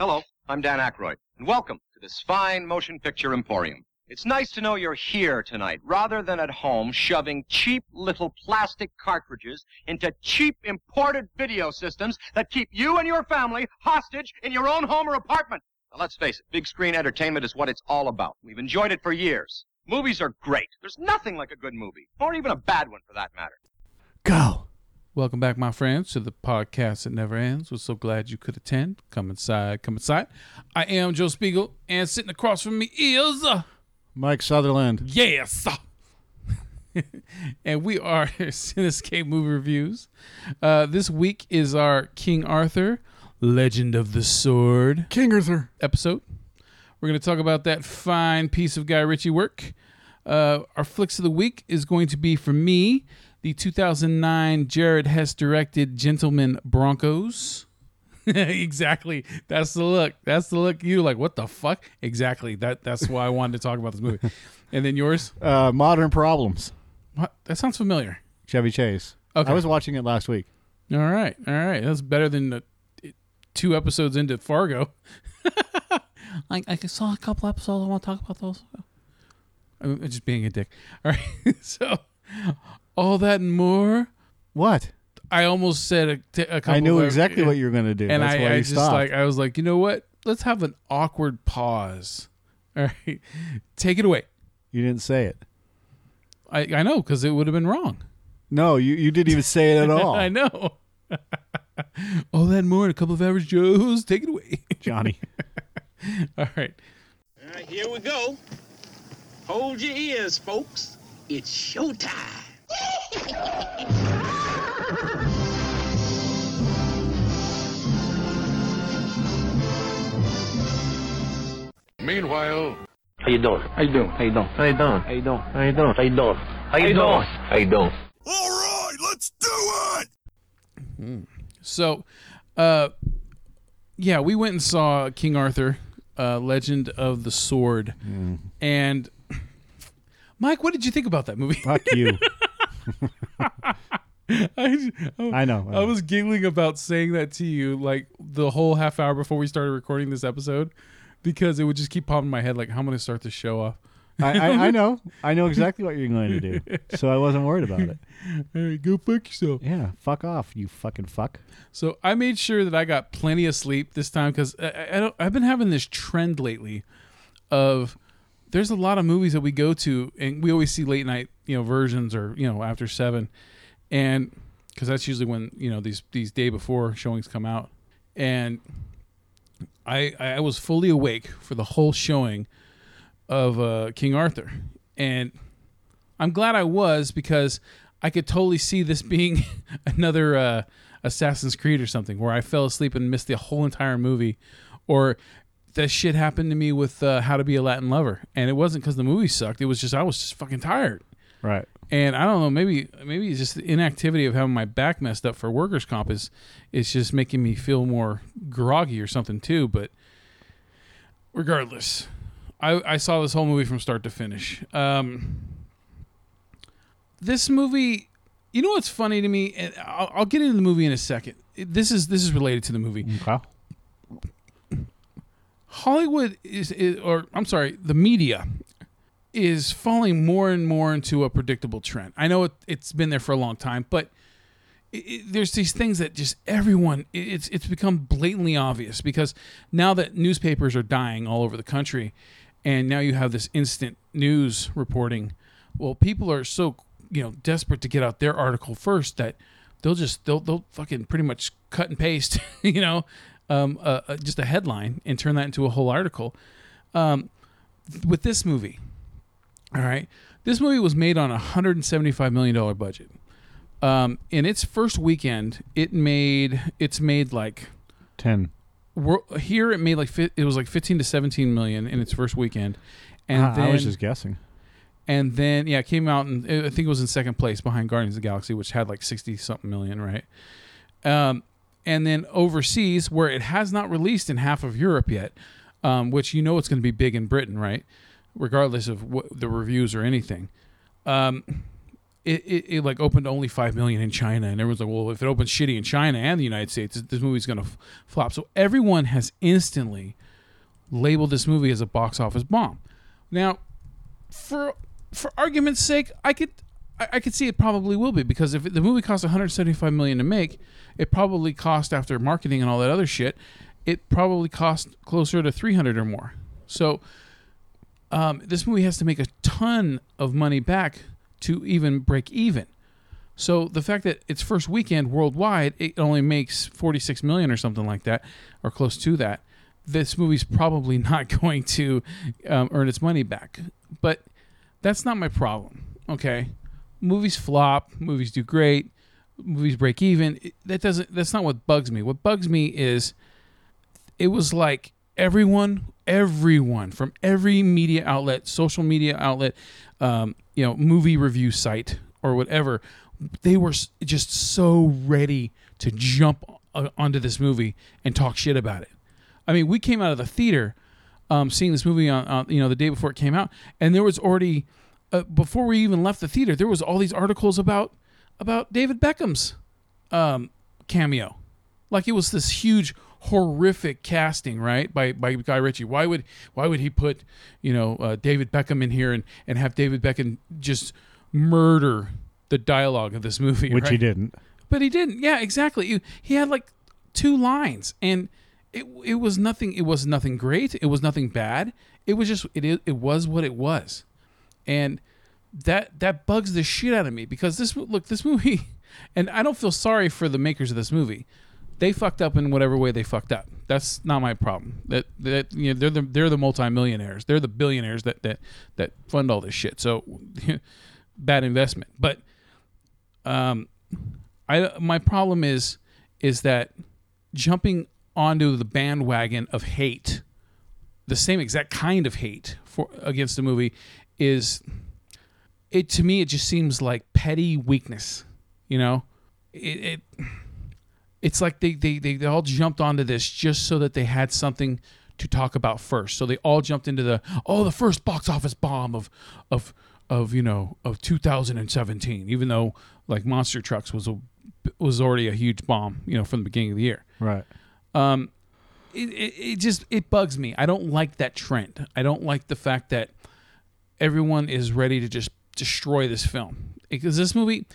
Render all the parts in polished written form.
Hello, I'm Dan Aykroyd, and welcome to this fine motion picture emporium. It's nice to know you're here tonight, rather than at home shoving cheap little plastic cartridges into cheap imported video systems that keep you and your family hostage in your own home or apartment. Now, let's face it, big screen entertainment is what it's all about. We've enjoyed it for years. Movies are great. There's nothing like a good movie, or even a bad one for that matter. Go. Welcome back, my friends, to the podcast that never ends. We're so glad you could attend. Come inside, come inside. I am Joe Spiegel, and sitting across from me is... Mike Sutherland. Yes! And we are Cinescape Movie Reviews. This week is our King Arthur, Legend of the Sword King Arthur episode. We're going to talk about that fine piece of Guy Ritchie work. Our flicks of the week is going to be, for me, the 2009 Jared Hess directed Gentleman Broncos. Exactly. That's the look. That's the look. You like, what the fuck? Exactly. That's why I wanted to talk about this movie. And then yours? Modern Problems. What? That sounds familiar. Chevy Chase. Okay. I was watching it last week. All right. That's better than 2 episodes into Fargo. I saw a couple episodes. I want to talk about those. I'm just being a dick. All right. So, all that and more. What? I almost said a couple. I knew exactly what you were going to do. And That's why you stopped. I was like, you know what? Let's have an awkward pause. All right. Take it away. You didn't say it. I know, because it would have been wrong. No, you didn't even say it at all. I know. All that and more and a couple of average Joes. Take it away. Johnny. All right. All right, here we go. Hold your ears, folks. It's showtime. Meanwhile, How you doing? how you doing? How you doing? How you doing? How you doing? How you doing? How you doing? How you doing? How you doing? All right, let's do it! So, yeah, we went and saw King Arthur, Legend of the Sword. And, Mike, what did you think about that movie? Fuck you. I know. I was giggling about saying that to you like the whole half hour before we started recording this episode because it would just keep popping in my head like, how am I going to start this show off? I know. I know exactly what you're going to do. So I wasn't worried about it. All right, go fuck yourself. Yeah, fuck off, you fucking fuck. So I made sure that I got plenty of sleep this time because I've been having this trend lately of there's a lot of movies that we go to and we always see late night, versions or, after 7. And because that's usually when, these day before showings come out. And I was fully awake for the whole showing of King Arthur. And I'm glad I was because I could totally see this being another Assassin's Creed or something where I fell asleep and missed the whole entire movie. Or that shit happened to me with How to Be a Latin Lover. And it wasn't because the movie sucked. It was just I was just fucking tired. Right. And I don't know, maybe it's just the inactivity of having my back messed up for workers' comp is just making me feel more groggy or something too. But regardless, I saw this whole movie from start to finish. This movie, you know what's funny to me? And I'll get into the movie in a second. This is related to the movie. Okay. Hollywood the media is falling more and more into a predictable trend. I know it's been there for a long time, but there's these things that just everyone, it's become blatantly obvious because now that newspapers are dying all over the country and now you have this instant news reporting, well, people are so, desperate to get out their article first that they'll fucking pretty much cut and paste, just a headline and turn that into a whole article. With this movie, all right, this movie was made on a $175 million budget. In its first weekend, it's made like 10. Here it made it was like 15 to 17 million in its first weekend, and then I was just guessing. And then it came out and I think it was in second place behind Guardians of the Galaxy, which had like 60 something million, right? And then overseas, where it has not released in half of Europe yet, which it's going to be big in Britain, right? Regardless of what the reviews or anything. it like opened only 5 million in China, and everyone's like, well, if it opens shitty in China and the United States, this movie's gonna flop. So everyone has instantly labeled this movie as a box office bomb. Now, for argument's sake, I could see it probably will be, because if the movie cost 175 million to make, it probably cost, after marketing and all that other shit, it probably cost closer to 300 or more. So this movie has to make a ton of money back to even break even. So the fact that its first weekend worldwide, it only makes 46 million or something like that, or close to that, this movie's probably not going to earn its money back. But that's not my problem, okay? Movies flop, movies do great, movies break even. That's not what bugs me. What bugs me is it was like everyone from every media outlet, social media outlet, movie review site or whatever, they were just so ready to jump onto this movie and talk shit about it. I mean, we came out of the theater seeing this movie on the day before it came out, and there was already before we even left the theater, there was all these articles about David Beckham's cameo, like it was this huge horrific casting, right, by Guy Ritchie. Why would he put David Beckham in here and have David Beckham just murder the dialogue of this movie, which right? he didn't. But he didn't. Yeah, exactly. He had like 2 lines, and it was nothing. It was nothing great. It was nothing bad. It was just it was what it was, and that bugs the shit out of me, because this movie, and I don't feel sorry for the makers of this movie. They fucked up in whatever way they fucked up. That's not my problem. They're the multimillionaires. They're the billionaires that fund all this shit. So bad investment. But my problem is that jumping onto the bandwagon of hate, the same exact kind of hate against the movie, to me it just seems like petty weakness. It's like they all jumped onto this just so that they had something to talk about first. So they all jumped into the first box office bomb of 2017, even though like Monster Trucks was already a huge bomb, from the beginning of the year. Right. It bugs me. I don't like that trend. I don't like the fact that everyone is ready to just destroy this film, because this movie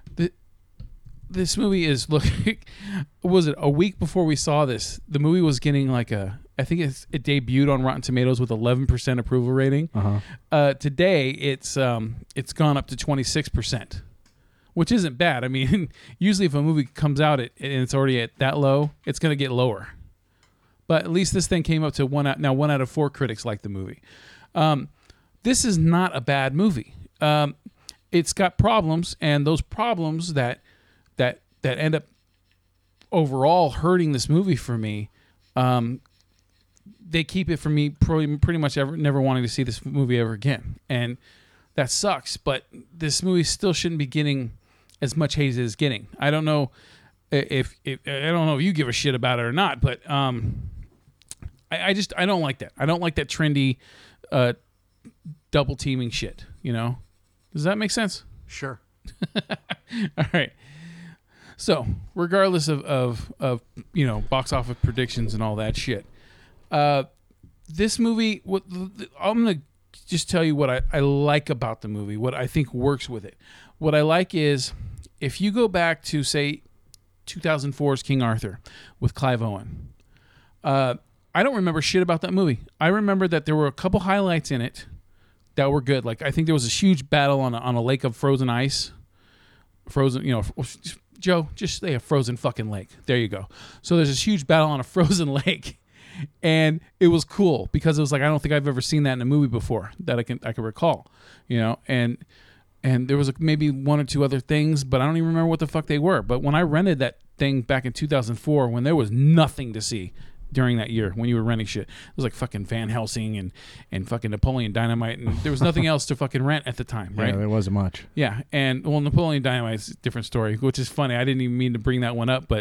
is, look, was it a week before we saw this? The movie was getting like it debuted on Rotten Tomatoes with 11% approval rating. Uh-huh. Today it's gone up to 26%, which isn't bad. I mean, usually if a movie comes out and it's already at that low, it's going to get lower. But at least this thing came up to 1 out of 4 critics like the movie. This is not a bad movie. It's got problems, and those problems that end up overall hurting this movie for me, they keep it from me pretty much never wanting to see this movie ever again, and that sucks. But this movie still shouldn't be getting as much hate as it's getting. I don't know if you give a shit about it or not, but I don't like that. I don't like that trendy double teaming shit. Does that make sense? Sure. All right. So, regardless of box office predictions and all that shit, this movie, I'm going to just tell you what I like about the movie, what I think works with it. What I like is, if you go back to, say, 2004's King Arthur with Clive Owen, I don't remember shit about that movie. I remember that there were a couple highlights in it that were good. Like, I think there was a huge battle on a lake of frozen ice. Joe, just say a frozen fucking lake. There you go. So there's this huge battle on a frozen lake, and it was cool because it was like, I don't think I've ever seen that in a movie before that I can recall, and there was maybe 1 or 2 other things, but I don't even remember what the fuck they were. But when I rented that thing back in 2004, when there was nothing to see during that year, when you were renting shit, it was like fucking Van Helsing and fucking Napoleon Dynamite, and there was nothing else to fucking rent at the time, right? Yeah, there wasn't much. Yeah, and Napoleon Dynamite's a different story, which is funny. I didn't even mean to bring that one up, but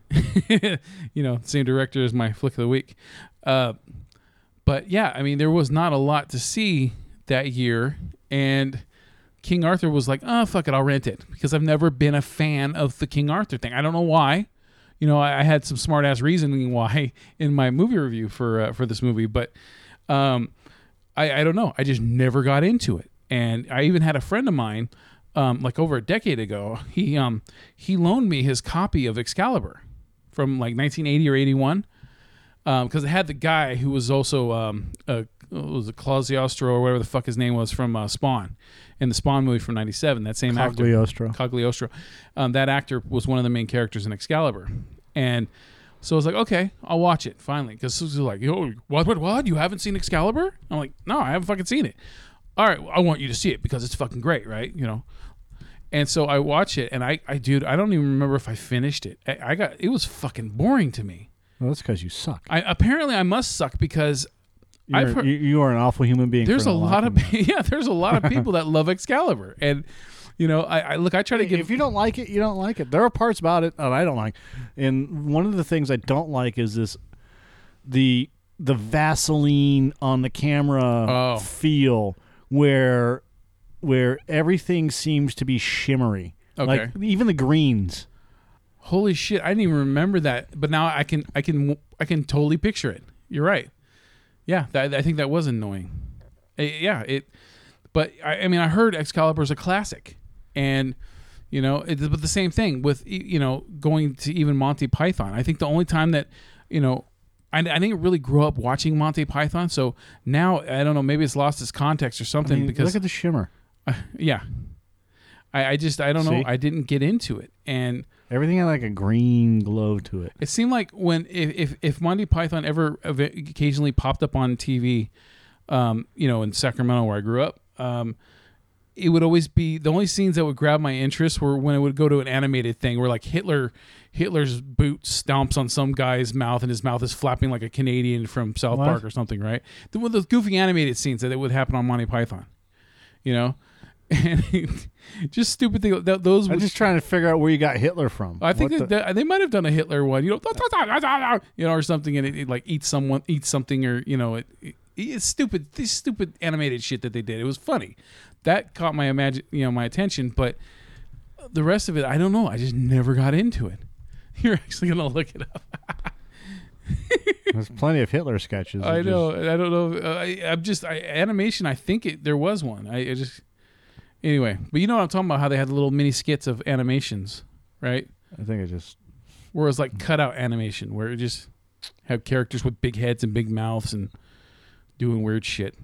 same director as my flick of the week. But yeah, I mean, there was not a lot to see that year, and King Arthur was like, oh, fuck it, I'll rent it, because I've never been a fan of the King Arthur thing. I don't know why. You know, I had some smart ass reasoning why in my movie review for this movie, but I don't know. I just never got into it. And I even had a friend of mine, like over a decade ago, he loaned me his copy of Excalibur from like 1980 or 81, because it had the guy who was also was it Cagliostro or whatever the fuck his name was from Spawn, in the Spawn movie from '97. That same Cagliostro. actor, Cagliostro. That actor was one of the main characters in Excalibur, and so I was like, okay, I'll watch it finally, because it was like, yo, what? You haven't seen Excalibur? I'm like, no, I haven't fucking seen it. All right, I want you to see it because it's fucking great, right? You know. And so I watch it, and dude, I don't even remember if I finished it. It was fucking boring to me. Well, that's because you suck. Apparently I must suck, because I've heard, you are an awful human being. there's a lot of there's a lot of people that love Excalibur, and you know, I try to give. If you don't like it, you don't like it. There are parts about it that I don't like, and one of the things I don't like is the Vaseline on the camera feel where everything seems to be shimmery. Okay. Like even the greens. Holy shit! I didn't even remember that, but now I can totally picture it. You're right. Yeah, I think that was annoying. But I mean, I heard Excalibur's a classic, and you know, but the same thing with, you know, going to even Monty Python. I think the only time that, you know, I didn't really grow up watching Monty Python, so now I don't know, maybe it's lost its context or something. I mean, because look at the shimmer. Yeah, I don't know. I didn't get into it, and everything had like a green glow to it. It seemed like when if Monty Python ever occasionally popped up on TV, you know, in Sacramento where I grew up, it would always be the only scenes that would grab my interest were when it would go to an animated thing where like Hitler's boot stomps on some guy's mouth and his mouth is flapping like a Canadian from South Park or something, right? Those goofy animated scenes that would happen on Monty Python, you know. And just stupid thing. Those. I'm just trying to figure out where you got Hitler from. I think they might have done a Hitler one, you know, or something, and it like eats something, or you know, it's stupid. This stupid animated shit that they did. It was funny. That caught my my attention, but the rest of it, I don't know. I just never got into it. You're actually gonna look it up. There's plenty of Hitler sketches. I know. I don't know. Animation. I think there was one. Anyway, but you know what I'm talking about, how they had little mini skits of animations, right? I think it just... Where it was like cutout animation, where it just had characters with big heads and big mouths and doing weird shit.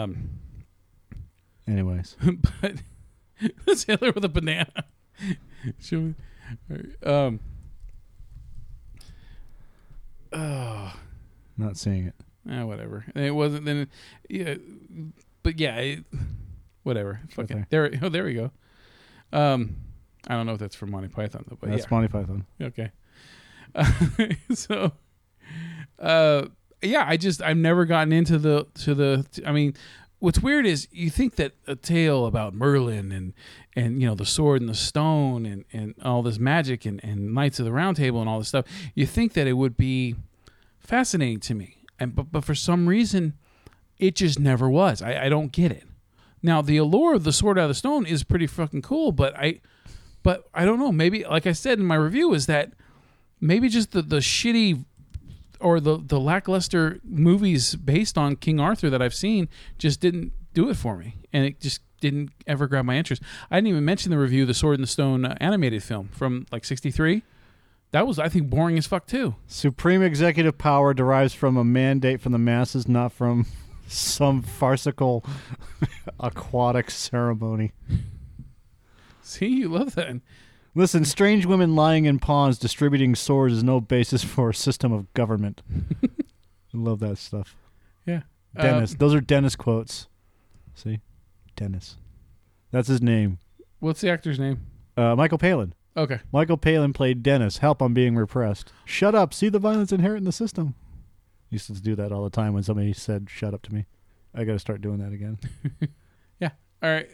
Anyways. But it's Hitler with a banana. Show me. Not seeing it. Whatever. And it wasn't then. Yeah, but yeah... Whatever. Fuck it. There we go. I don't know if that's from Monty Python though, but that's Monty Python. Okay. So, yeah, I've never gotten into the. I mean, what's weird is you think that a tale about Merlin and you know the sword and the stone and all this magic and Knights of the Round Table and all this stuff, you think that it would be fascinating to me, but for some reason, it just never was. I don't get it. Now, the allure of the Sword Out of the Stone is pretty fucking cool, but I don't know. Maybe, like I said in my review, is that maybe just the shitty or the lackluster movies based on King Arthur that I've seen just didn't do it for me, and it just didn't ever grab my interest. I didn't even mention the review of the Sword in the Stone animated film from like '63. That was, I think, boring as fuck too. Supreme executive power derives from a mandate from the masses, not from some farcical aquatic ceremony. See, you love that. Listen, strange women lying in ponds distributing swords is no basis for a system of government. I love that stuff. Yeah. Dennis. Those are Dennis quotes. See? Dennis. That's his name. What's the actor's name? Michael Palin. Okay. Michael Palin played Dennis. Help, I'm being repressed. Shut up. See the violence inherent in the system. Used to do that all the time when somebody said, shut up to me. I got to start doing that again. Yeah. All right.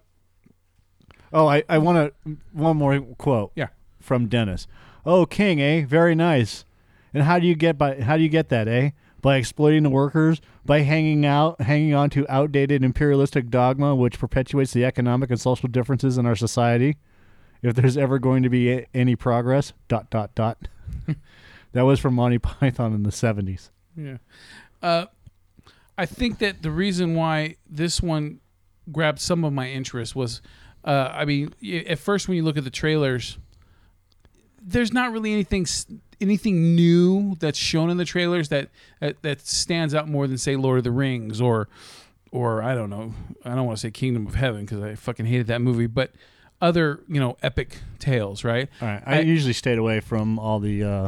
I want one more quote. Yeah. From Dennis. Oh, King, eh? Very nice. And how do you get that, eh? by exploiting the workers, by hanging on to outdated imperialistic dogma which perpetuates the economic and social differences in our society. If there's ever going to be any progress, ... That was from Monty Python in the 70s. Yeah. I think that the reason why this one grabbed some of my interest was, I mean, at first when you look at the trailers, there's not really anything new that's shown in the trailers that stands out more than, say, Lord of the Rings or I don't know. I don't want to say Kingdom of Heaven because I fucking hated that movie, but other, epic tales, right? All right. I usually stayed away from all the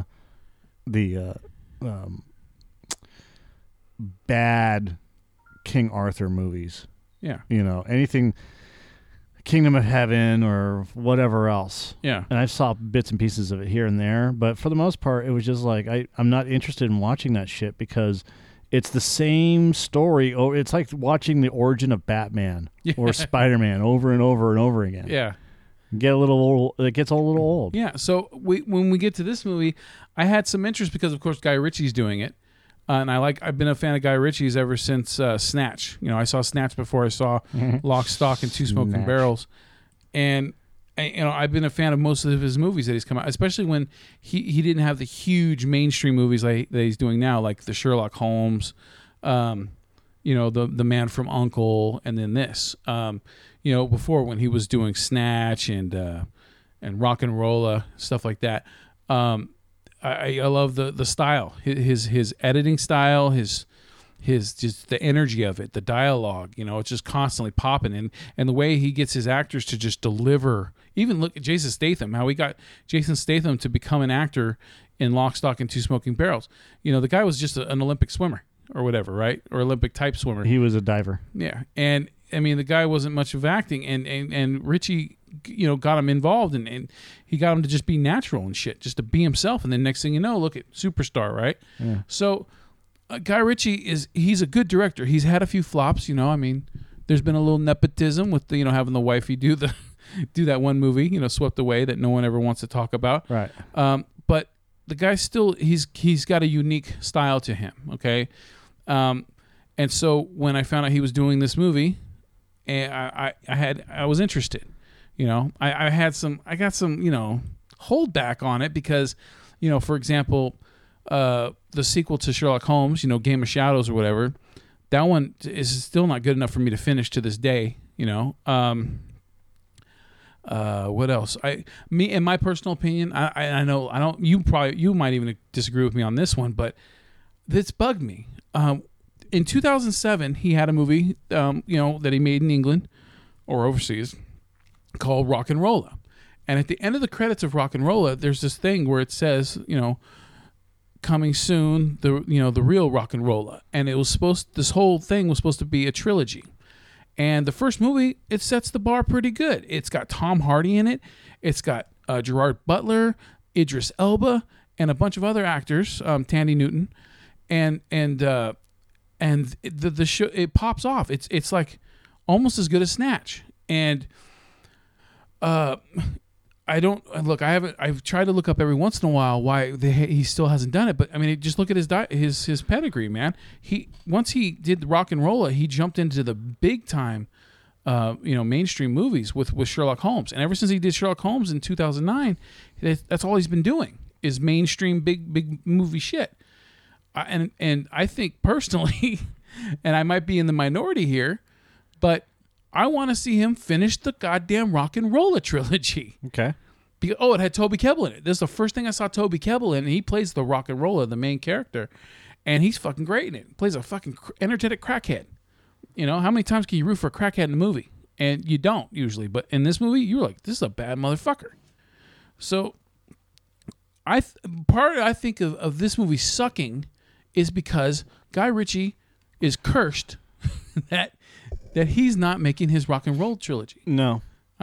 bad King Arthur movies. Yeah. Anything Kingdom of Heaven or whatever else. Yeah. And I saw bits and pieces of it here and there, but for the most part, it was just like, I'm not interested in watching that shit because it's the same story. It's like watching the origin of Batman or Spider-Man over and over and over again. Yeah. It gets a little old. Yeah. So when we get to this movie, I had some interest because, of course, Guy Ritchie's doing it. And I've been a fan of Guy Ritchie's ever since Snatch. I saw Snatch before I saw Lock, Stock, and Two Smoking Barrels. And I've been a fan of most of his movies that he's come out, especially when he didn't have the huge mainstream movies that he's doing now, like the Sherlock Holmes, the Man from U.N.C.L.E., and then this. Before when he was doing Snatch and Rock and Rolla, stuff like that. I love the style, his editing style, his just the energy of it, the dialogue. It's just constantly popping, and the way he gets his actors to just deliver. Even look at Jason Statham, how he got Jason Statham to become an actor in Lock, Stock, and Two Smoking Barrels. The guy was just an Olympic swimmer or whatever, right? Or Olympic type swimmer. He was a diver. Yeah, and I mean the guy wasn't much of acting, and Ritchie, got him involved, and he got him to just be natural and shit, just to be himself. And then next thing you know, look at superstar, right? Yeah. So Guy Ritchie he's a good director. He's had a few flops, I mean, there's been a little nepotism with the, having the wifey do that one movie, Swept Away, that no one ever wants to talk about. Right. But the guy still, he's got a unique style to him. Okay. And so when I found out he was doing this movie, and I was interested. I got some holdback on it because, for example, the sequel to Sherlock Holmes, Game of Shadows or whatever, that one is still not good enough for me to finish to this day. What else? In my personal opinion, I know I don't. You might even disagree with me on this one, but this bugged me. In 2007, he had a movie, that he made in England or overseas, called Rock and Rolla. And at the end of the credits of Rock and Rolla, there's this thing where it says, coming soon, the real Rock and Rolla. And this whole thing was supposed to be a trilogy. And the first movie, it sets the bar pretty good. It's got Tom Hardy in it. It's got Gerard Butler, Idris Elba, and a bunch of other actors, Tandy Newton. And the show, it pops off. It's like almost as good as Snatch. And I've tried to look up every once in a while why he still hasn't done it, but I mean, just look at his pedigree, man. Once he did Rock and Rolla, he jumped into the big time, mainstream movies with Sherlock Holmes, and ever since he did Sherlock Holmes in 2009, that's all he's been doing is mainstream big movie shit. And I think personally, and I might be in the minority here, but I want to see him finish the goddamn Rock and Rolla trilogy. Okay. It had Toby Kebbell in it. This is the first thing I saw Toby Kebbell in, and he plays the Rock and Rolla, the main character, and he's fucking great in it. He plays a fucking energetic crackhead. How many times can you root for a crackhead in a movie? And you don't usually, but in this movie, you're like, this is a bad motherfucker. So, I think of this movie sucking is because Guy Ritchie is cursed that he's not making his Rock and Roll trilogy. No.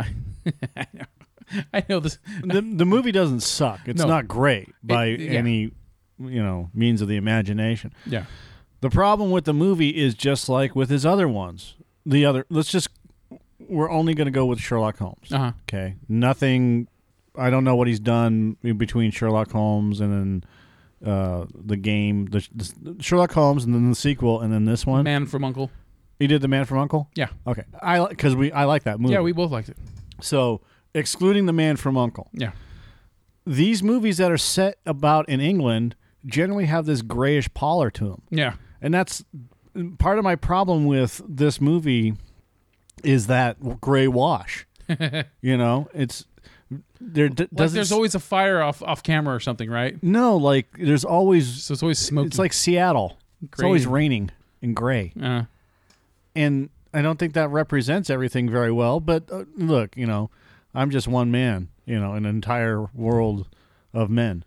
I know this. The movie doesn't suck. It's not great by any means of the imagination. Yeah. The problem with the movie is just like with his other ones. We're only going to go with Sherlock Holmes. Uh-huh. Okay. Nothing. I don't know what he's done in between Sherlock Holmes and then the game, the Sherlock Holmes, and then the sequel, and then this one. Man from U.N.C.L.E. You did The Man from U.N.C.L.E.? Yeah. Okay. I like that movie. Yeah, we both liked it. So, excluding The Man from U.N.C.L.E., Yeah. these movies that are set about in England generally have this grayish pallor to them. Yeah. And that's part of my problem with this movie is that gray wash. It's there there's always a fire off camera or something, right? No, like there's always So it's always smoky. it's like Seattle. It's Gray. always raining and gray. And I don't think that represents everything very well, but look, I'm just one man, in an entire world of men.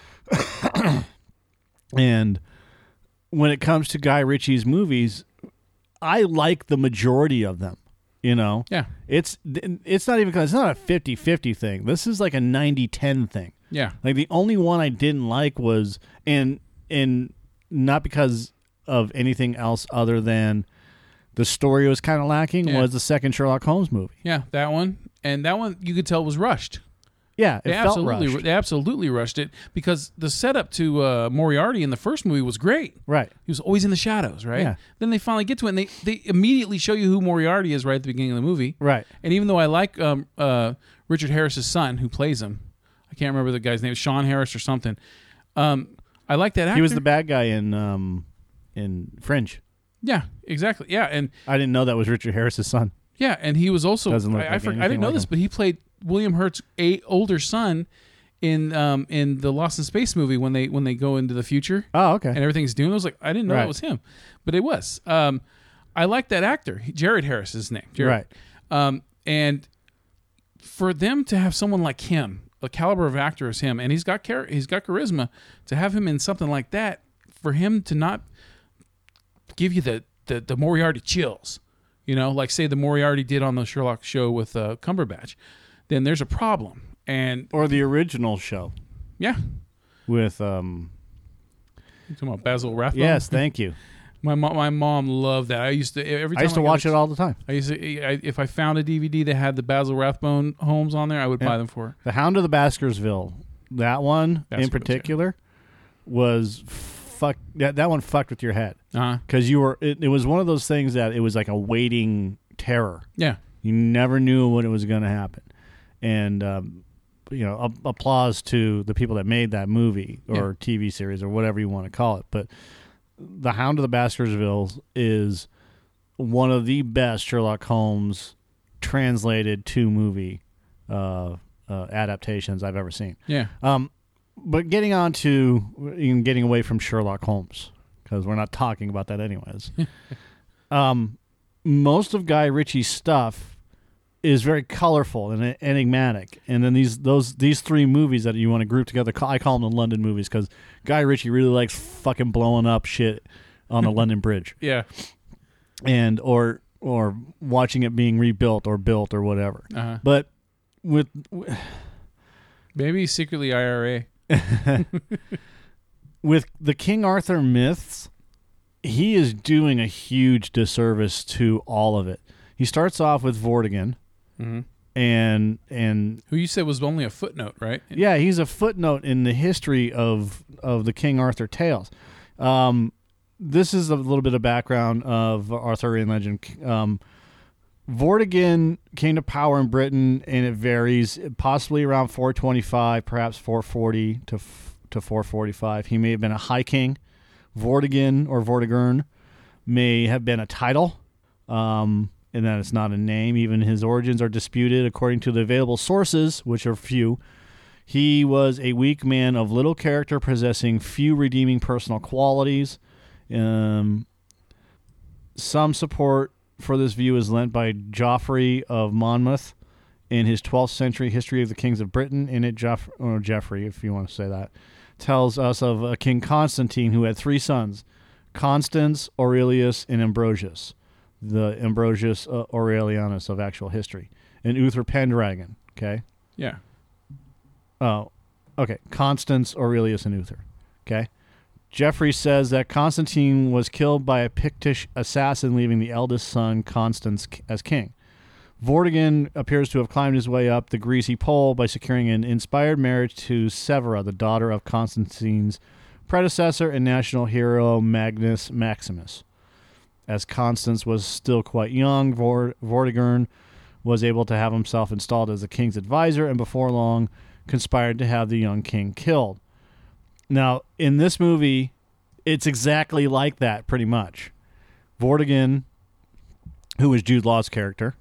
And when it comes to Guy Ritchie's movies, I like the majority of them, Yeah. It's not even it's not a 50-50 thing. This is like a 90-10 thing. Yeah. Like the only one I didn't like was and not because of anything else other than the story was kind of lacking was the second Sherlock Holmes movie. Yeah, that one. And that one you could tell was rushed. Yeah, it felt rushed. They absolutely rushed it because the setup to Moriarty in the first movie was great. Right. He was always in the shadows, right? Yeah. Then they finally get to it, and they immediately show you who Moriarty is right at the beginning of the movie. Right. And even though I like Richard Harris's son who plays him, I can't remember the guy's name, Sean Harris or something. I like that actor. He was the bad guy in Fringe. Yeah, exactly. Yeah, and I didn't know that was Richard Harris's son. yeah, and he was also Doesn't look I like didn't anything know like this, him. but he played William Hurt's older son in the Lost in Space movie when they go into the future. Oh, okay. And everything's doomed. I was like, I didn't know Right. that was him, but it was. I like that actor, Jared Harris is his name. Jared. Right. And for them to have someone like him, a caliber of actor as him, and he's got charisma, to have him in something like that, for him to not give you the Moriarty chills, like say the Moriarty did on the Sherlock show with Cumberbatch, then there's a problem. And Or the original show yeah, with you talking about Basil Rathbone? Yes, thank you. My mom loved that. I used to every time I used to got watch a- it all the time. I used to if I found a DVD that had the Basil Rathbone Holmes on there, I would buy them for her. The Hound of the Baskerville, that one in Baskervilles, particular was fuck. That one fucked with your head Uh-huh. because it was one of those things that it was like a waiting terror. Yeah. You never knew when it was going to happen, and applause to the people that made that movie or TV series or whatever you want to call it. But The Hound of the Baskervilles is one of the best Sherlock Holmes translated to movie adaptations I've ever seen. Yeah. But getting away from Sherlock Holmes, because we're not talking about that anyways. Most of Guy Ritchie's stuff is very colorful and enigmatic, and then these three movies that you want to group together, I call them the London movies because Guy Ritchie really likes fucking blowing up shit on the London Bridge, Yeah. and or watching it being rebuilt or built or whatever. Uh-huh. But with Maybe he's secretly IRA. with the King Arthur myths, he is doing a huge disservice to all of it. He starts off with Vortigern, and Who you said was only a footnote, right? yeah, he's a footnote in the history of the King Arthur tales. This is a little bit of background of Arthurian legend. Vortigern came to power in Britain, and it varies, possibly around 425, perhaps 440 to 445. He may have been a high king. Vortigern or Vortigern may have been a title, and that it's not a name. Even his origins are disputed according to the available sources, which are few. He was a weak man of little character, possessing few redeeming personal qualities. Some support for this view is lent by Geoffrey of Monmouth in his 12th century History of the Kings of Britain. In it, Geoffrey, if you want to say that, tells us of King Constantine, who had three sons, Constans, Aurelius, and Ambrosius, the Ambrosius Aurelianus of actual history, and Uther Pendragon. Okay. Yeah. Oh, okay. Constans, Aurelius, and Uther. Okay. Geoffrey says that Constantine was killed by a Pictish assassin, leaving the eldest son, Constans, as king. Vortigern appears to have climbed his way up the greasy pole by securing an inspired marriage to Severa, the daughter of Constantine's predecessor and national hero Magnus Maximus. As Constance was still quite young, Vortigern was able to have himself installed as the king's advisor, and before long conspired to have the young king killed. Now, in this movie, it's exactly like that, pretty much. Vortigern, who is Jude Law's character,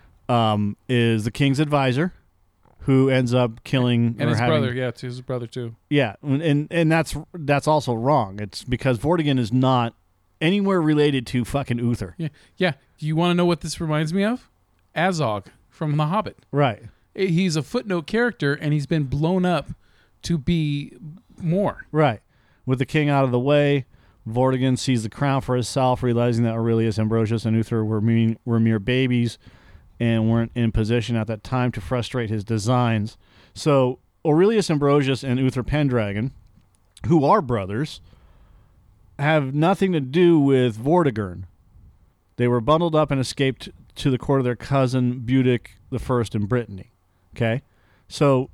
is the king's advisor, who ends up killing and his brother. Yeah, it's his brother too. Yeah, and that's also wrong. It's because Vortigern is not anywhere related to fucking Uther. Yeah. Do you want to know what this reminds me of? Azog from The Hobbit. Right. He's a footnote character, and he's been blown up to be more. Right. With the king out of the way, Vortigern seized the crown for himself, realizing that Aurelius Ambrosius and Uther were mere babies and weren't in position at that time to frustrate his designs. So Aurelius Ambrosius and Uther Pendragon, who are brothers, have nothing to do with Vortigern. They were bundled up and escaped to the court of their cousin Boudic I in Brittany. Okay? So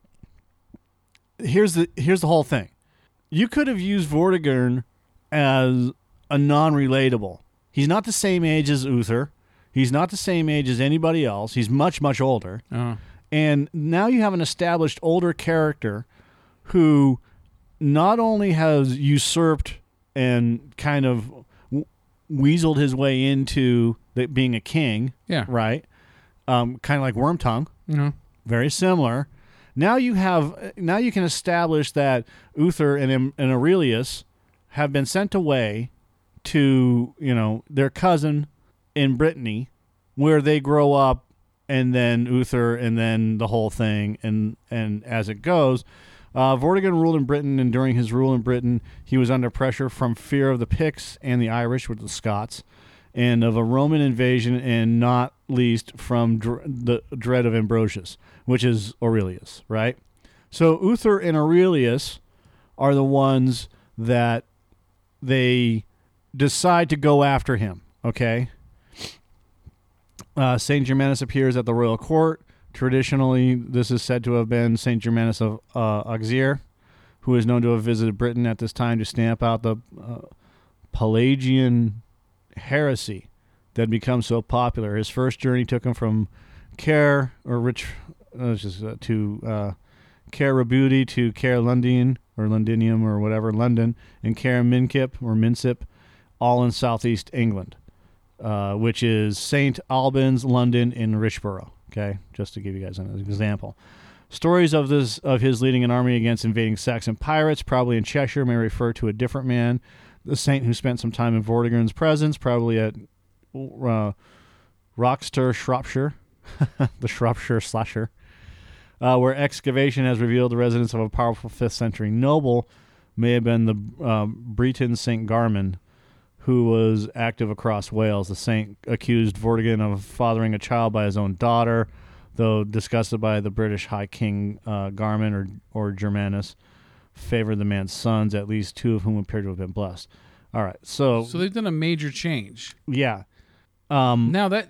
here's the whole thing. You could have used Vortigern as a non-relatable. He's not the same age as Uther. He's not the same age as anybody else. He's much, much older. And now you have an established older character who not only has usurped and kind of weaseled his way into being a king, right? Kind of like Wormtongue, very similar. Now you can establish that Uther and Aurelius have been sent away to their cousin in Brittany, where they grow up, and then Uther, and then the whole thing, and as it goes. Vortigern ruled in Britain, and during his rule in Britain, he was under pressure from fear of the Picts and the Irish, with the Scots, and of a Roman invasion, and not least from the dread of Ambrosius, which is Aurelius, right? So Uther and Aurelius are the ones that they decide to go after him, okay? St. Germanus appears at the royal court. Traditionally, this is said to have been St. Germanus of Auxerre, who is known to have visited Britain at this time to stamp out the Pelagian heresy that had become so popular. His first journey took him from Cair Rabuti to Cair Londinium or whatever, London, and Cair Mincip, all in southeast England, which is St. Albans, London, and Richborough. Okay, just to give you guys an example. Stories of his leading an army against invading Saxon pirates, probably in Cheshire, may refer to a different man, the saint who spent some time in Vortigern's presence, probably at Roxter, Shropshire, the Shropshire Slasher, where excavation has revealed the residence of a powerful 5th century noble, may have been the Breton St. Garman, who was active across Wales. The saint accused Vortigern of fathering a child by his own daughter, though disgusted by the British High King Garman or Germanus, favored the man's sons, at least 2 of whom appear to have been blessed. All right, so they've done a major change. Yeah. Now that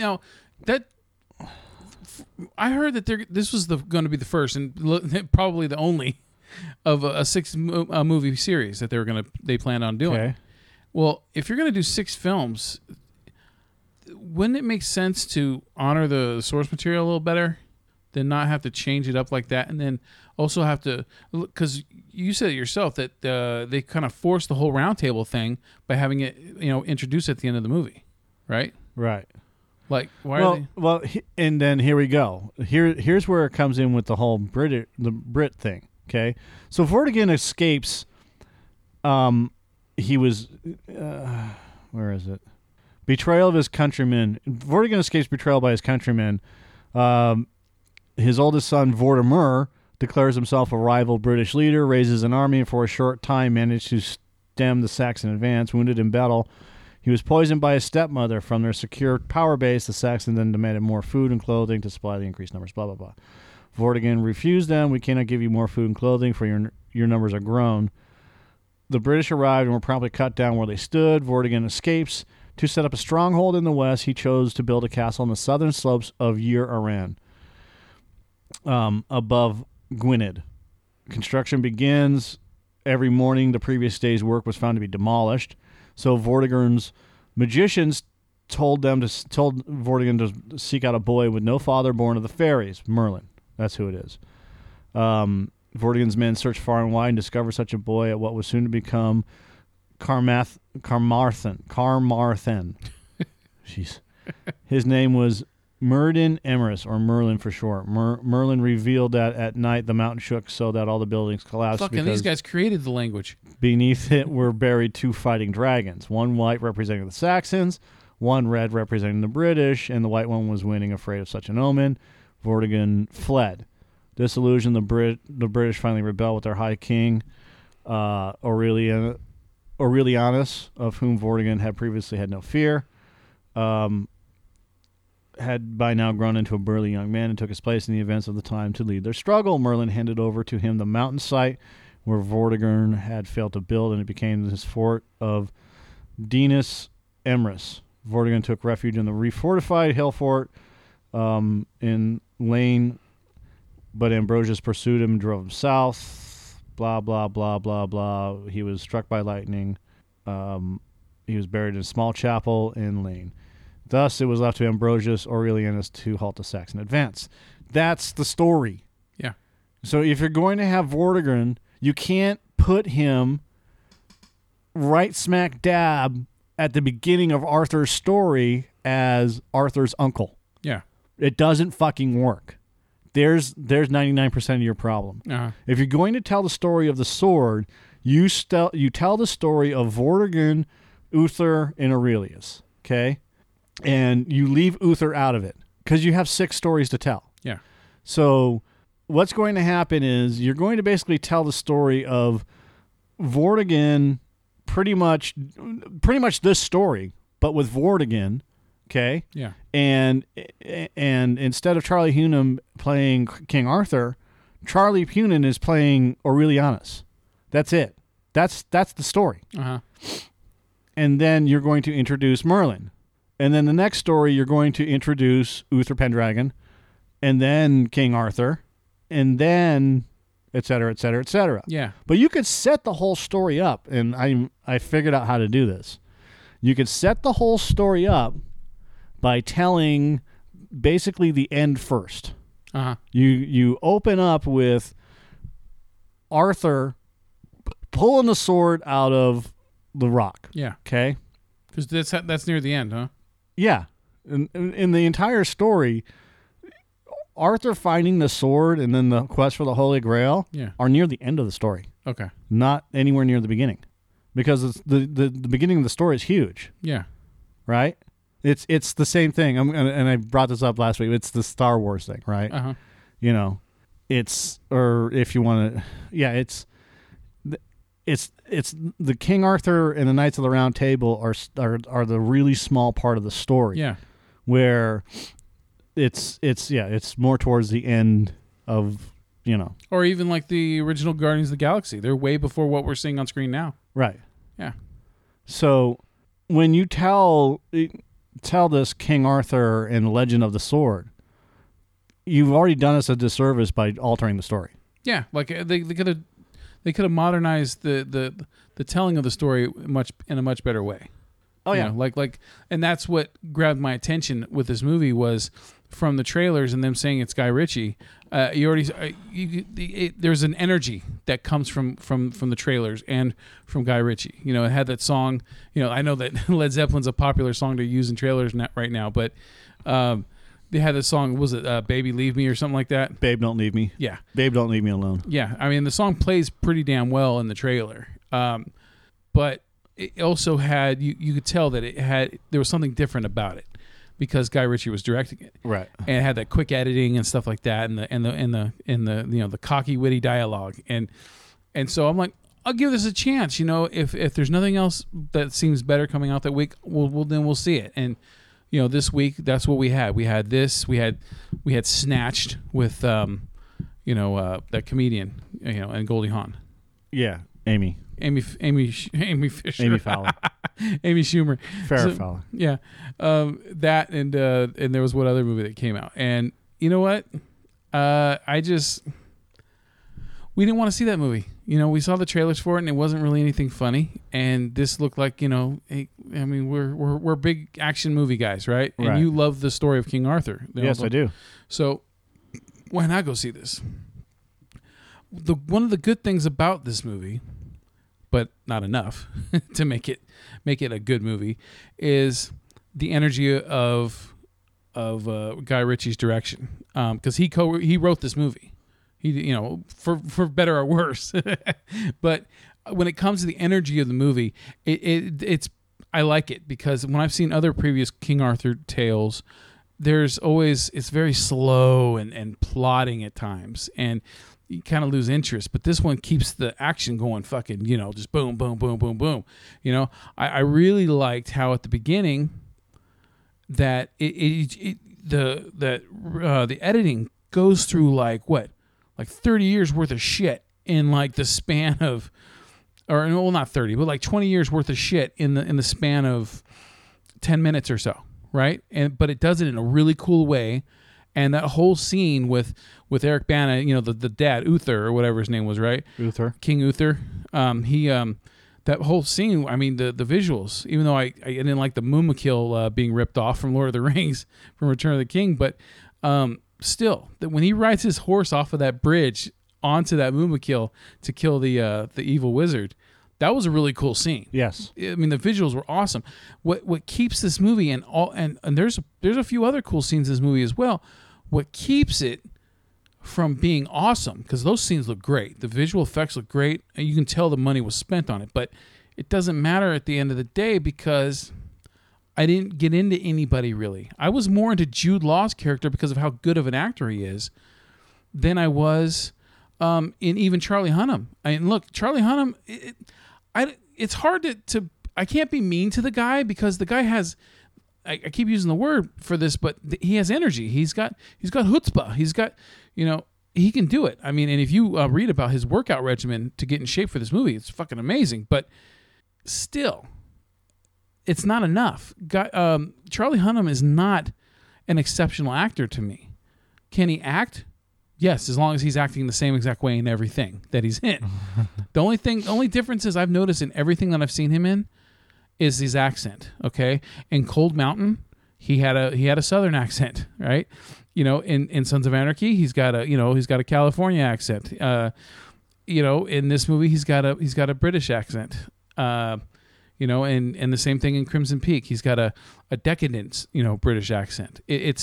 I heard that this was going to be the first and probably the only of a 6 movie series that they planned on doing. Okay. Well, if you're going to do 6 films, wouldn't it make sense to honor the source material a little better than not have to change it up like that, and then also have to, because you said it yourself that they kind of forced the whole roundtable thing by having it introduced at the end of the movie, right? Right. Like, why are they? Well, and then here we go. Here's where it comes in with the whole Brit thing. Okay, so Vortigern escapes. He was, where is it? Betrayal of his countrymen. Vortigern escapes betrayal by his countrymen. His oldest son, Vortimer, declares himself a rival British leader, raises an army, and for a short time managed to stem the Saxon advance. Wounded in battle, he was poisoned by his stepmother. From their secure power base, the Saxons then demanded more food and clothing to supply the increased numbers, blah, blah, blah. Vortigern refused them. We cannot give you more food and clothing, for your numbers are grown. The British arrived and were promptly cut down where they stood. Vortigern escapes. To set up a stronghold in the west, he chose to build a castle on the southern slopes of Ur Aran, above Gwynedd. Construction begins every morning the previous day's work was found to be demolished. So Vortigern's magicians told Vortigern to seek out a boy with no father born of the fairies, Merlin. That's who it is. Vortigern's men searched far and wide and discovered such a boy at what was soon to become Carmarthen. Jeez. His name was Myrddin Emrys, or Merlin for short. Merlin revealed that at night the mountain shook so that all the buildings collapsed. Fucking these guys created the language. Beneath it were buried 2 fighting dragons, one white representing the Saxons, one red representing the British, and the white one was winning, afraid of such an omen. Vortigern fled. Disillusioned, the British finally rebelled with their high king, Aurelianus, of whom Vortigern had previously had no fear. Had by now grown into a burly young man and took his place in the events of the time to lead their struggle. Merlin handed over to him the mountain site where Vortigern had failed to build, and it became his fort of Dinas Emrys. Vortigern took refuge in the refortified hill fort in Lane, but Ambrosius pursued him and drove him south. Blah, blah, blah, blah, blah. He was struck by lightning. He was buried in a small chapel in Lane. Thus, it was left to Ambrosius Aurelianus to halt the Saxon advance. That's the story. Yeah. So if you're going to have Vortigern, you can't put him right smack dab at the beginning of Arthur's story as Arthur's uncle. Yeah. It doesn't fucking work. There's 99% of your problem. Uh-huh. If you're going to tell the story of the sword, you tell the story of Vortigern, Uther, and Aurelius. Okay? And you leave Uther out of it because you have 6 stories to tell. Yeah. So what's going to happen is you're going to basically tell the story of Vortigern, pretty much this story, but with Vortigern. Okay. Yeah. And instead of Charlie Hunnam playing King Arthur, Charlie Hunnam is playing Aurelianus. That's it. That's the story. Uh-huh. And then you're going to introduce Merlin. And then the next story, you're going to introduce Uther Pendragon, and then King Arthur, and then et cetera, et cetera, et cetera. Yeah. But you could set the whole story up, and I figured out how to do this. You could set the whole story up by telling basically the end first. Uh-huh. You open up with Arthur pulling the sword out of the rock. Yeah. Okay? Because that's near the end, huh? Yeah. In the entire story, Arthur finding the sword and then the quest for the Holy Grail are near the end of the story. Okay. Not anywhere near the beginning. Because the beginning of the story is huge. Yeah. Right? It's the same thing. And I brought this up last week. It's the Star Wars thing, right? Uh-huh. You know, it's the King Arthur and the Knights of the Round Table are the really small part of the story. Yeah. Where it's more towards the end of, you know. Or even like the original Guardians of the Galaxy. They're way before what we're seeing on screen now. Right. Yeah. So when you tell this King Arthur and Legend of the Sword, you've already done us a disservice by altering the story. Yeah, like they could have modernized the telling of the story in a much better way. Oh yeah, like, and that's what grabbed my attention with this movie was from the trailers and them saying it's Guy Ritchie. There's an energy that comes from the trailers and from Guy Ritchie. You know, it had that song. You know, I know that Led Zeppelin's a popular song to use in trailers right now, but they had this song. Was it "Baby Leave Me" or something like that? Babe, don't leave me. Yeah, Babe, don't leave me alone. Yeah, I mean the song plays pretty damn well in the trailer, but it also had you could tell that there was something different about it because Guy Ritchie was directing it, right? And it had that quick editing and stuff like that, and the cocky witty dialogue, and so I'm like, I'll give this a chance. You know, if there's nothing else that seems better coming out that week, we'll see it. And you know, this week that's what we had. We had this. We had Snatched with that comedian, you know, and Goldie Hawn. Yeah, Amy Fisher. Amy Fowler. Amy Schumer. Farrah Fowler. Yeah. That and there was what other movie that came out. And you know what? we didn't want to see that movie. We saw the trailers for it, and it wasn't really anything funny. And this looked like, we're big action movie guys, right? And Right. you love the story of King Arthur. Yes, I do. So why not go see this? One of the good things about this movie, but not enough to make it a good movie, is the energy of Guy Ritchie's direction, because he wrote this movie. He, for better or worse. But when it comes to the energy of the movie, it's I like it, because when I've seen other previous King Arthur tales, it's very slow and plotting at times, and you kind of lose interest. But this one keeps the action going, fucking, just boom, boom, boom, boom, boom. I really liked how at the beginning that the editing goes through like 30 years worth of shit in like the span of, or well, not 30, but like 20 years worth of shit in the span of 10 minutes or so, right? But it does it in a really cool way. And that whole scene with Eric Bana, the dad, Uther or whatever his name was, right? Uther. King Uther. That whole scene, I mean, the visuals, even though I didn't like the Mumakil being ripped off from Lord of the Rings from Return of the King, but still, that when he rides his horse off of that bridge onto that Mumakil to kill the evil wizard, that was a really cool scene. Yes. I mean, the visuals were awesome. What keeps this movie and there's a few other cool scenes in this movie as well. What keeps it from being awesome, because those scenes look great, the visual effects look great, and you can tell the money was spent on it, but it doesn't matter at the end of the day, because I didn't get into anybody really. I was more into Jude Law's character because of how good of an actor he is than I was in even Charlie Hunnam. I mean, look, Charlie Hunnam, it's hard to I can't be mean to the guy, because the guy has, I keep using the word for this, but he has energy. He's got chutzpah. He's got, he can do it. I mean, and if you read about his workout regimen to get in shape for this movie, it's fucking amazing. But still, it's not enough. Charlie Hunnam is not an exceptional actor to me. Can he act? Yes, as long as he's acting the same exact way in everything that he's in. The only differences I've noticed in everything that I've seen him in is his accent. Okay, in Cold Mountain, he had a Southern accent, right? In Sons of Anarchy, he's got a California accent. In this movie, he's got a British accent. And the same thing in Crimson Peak, he's got a decadent, British accent.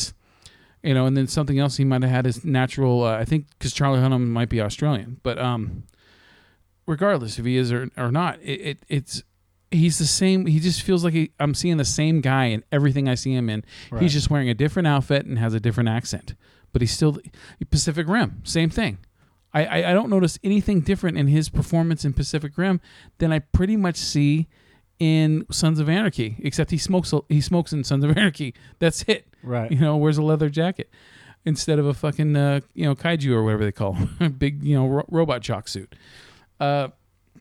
And then something else he might have had is natural, I think, because Charlie Hunnam might be Australian. But regardless if he is or not, he's the same. He just feels like I'm seeing the same guy in everything I see him in. Right. He's just wearing a different outfit and has a different accent. But he's still Pacific Rim, same thing. I don't notice anything different in his performance in Pacific Rim than I pretty much see in Sons of Anarchy, except he smokes in Sons of Anarchy. That's it. Right. Wears a leather jacket instead of a fucking kaiju or whatever they call him. Big robot jock suit. But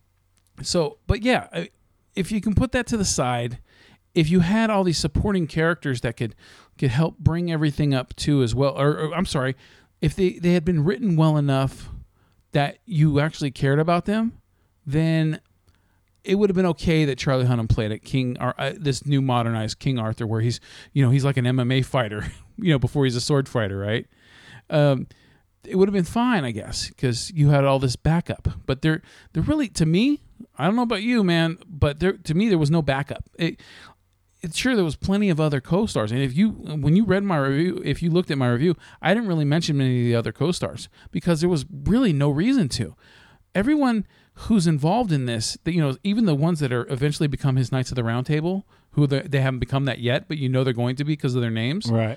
yeah, if you can put that to the side, if you had all these supporting characters that could help bring everything up too as well, or I'm sorry, if they had been written well enough that you actually cared about them, then it would have been okay that Charlie Hunnam played at this new modernized King Arthur, where he's like an MMA fighter, before he's a sword fighter, right? It would have been fine, I guess, because you had all this backup. But they're really, to me, I don't know about you, man, but to me there was no backup. It's sure there was plenty of other co-stars, and when you read my review, if you looked at my review, I didn't really mention many of the other co-stars because there was really no reason to. Everyone who's involved in this, even the ones that are eventually become his Knights of the Round Table, who they haven't become that yet, but they're going to be because of their names. Right.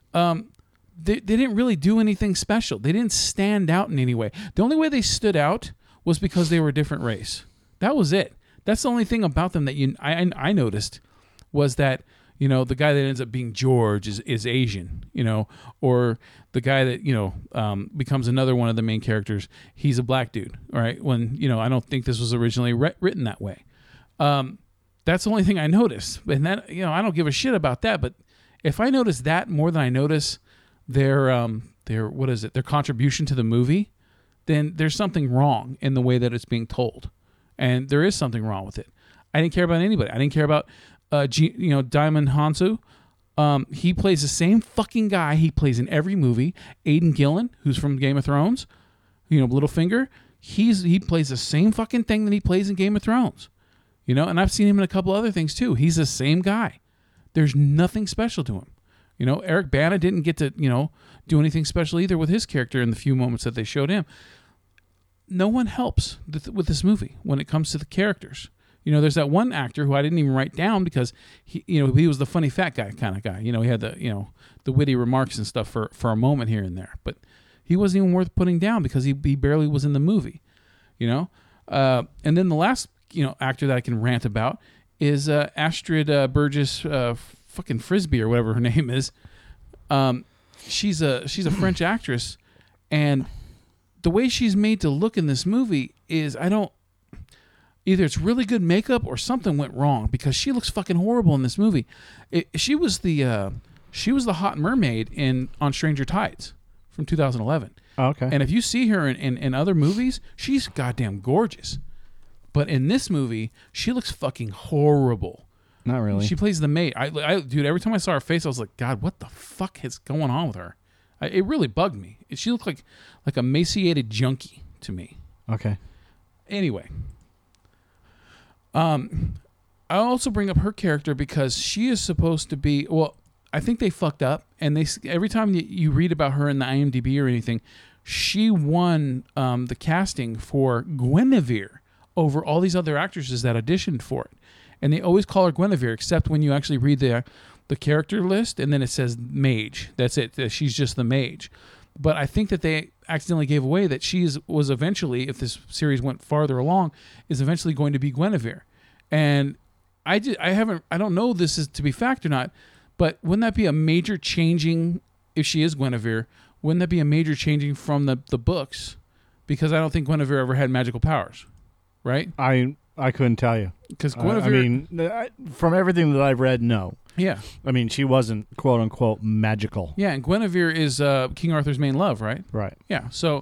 They didn't really do anything special. They didn't stand out in any way. The only way they stood out was because they were a different race. That was it. That's the only thing about them that I noticed was that, the guy that ends up being George is Asian, or the guy that, becomes another one of the main characters, he's a black dude, all right? When, I don't think this was originally written that way. That's the only thing I noticed. And that, I don't give a shit about that, but if I notice that more than I notice their contribution to the movie, then there's something wrong in the way that it's being told. And there is something wrong with it. I didn't care about anybody. I didn't care about Daimon Hansu. He plays the same fucking guy he plays in every movie. Aidan Gillen, who's from Game of Thrones, Littlefinger, he plays the same fucking thing that he plays in Game of Thrones. And I've seen him in a couple other things too. He's the same guy. There's nothing special to him. Eric Bana didn't get to, do anything special either with his character in the few moments that they showed him. No one helps with this movie when it comes to the characters. There's that one actor who I didn't even write down because he was the funny fat guy kind of guy. He had the witty remarks and stuff for a moment here and there, but he wasn't even worth putting down because he barely was in the movie. And then the last actor that I can rant about is Astrid Burgess fucking Frisbee or whatever her name is. She's a French actress, and the way she's made to look in this movie is either it's really good makeup or something went wrong because she looks fucking horrible in this movie. She was the hot mermaid on Stranger Tides from 2011. Oh, okay. And if you see her in other movies, she's goddamn gorgeous. But in this movie, she looks fucking horrible. Not really. She plays the maid. Dude, every time I saw her face, I was like, God, what the fuck is going on with her? It really bugged me. She looked like a emaciated junkie to me. Okay. Anyway, I also bring up her character because she is supposed to be. Well, I think they fucked up, and every time you read about her in the IMDb or anything, she won the casting for Guinevere over all these other actresses that auditioned for it, and they always call her Guinevere, except when you actually read the character list, and then it says mage. That's it. She's just the mage. But I think that they accidentally gave away that she was eventually, if this series went farther along, is eventually going to be Guinevere. And I don't know if this is to be fact or not, but wouldn't that be a major changing, if she is Guinevere, wouldn't that be a major changing from the books? Because I don't think Guinevere ever had magical powers, right? I couldn't tell you. Because Guinevere... from everything that I've read, no. Yeah. She wasn't, quote-unquote, magical. Yeah, and Guinevere is King Arthur's main love, right? Right. Yeah, so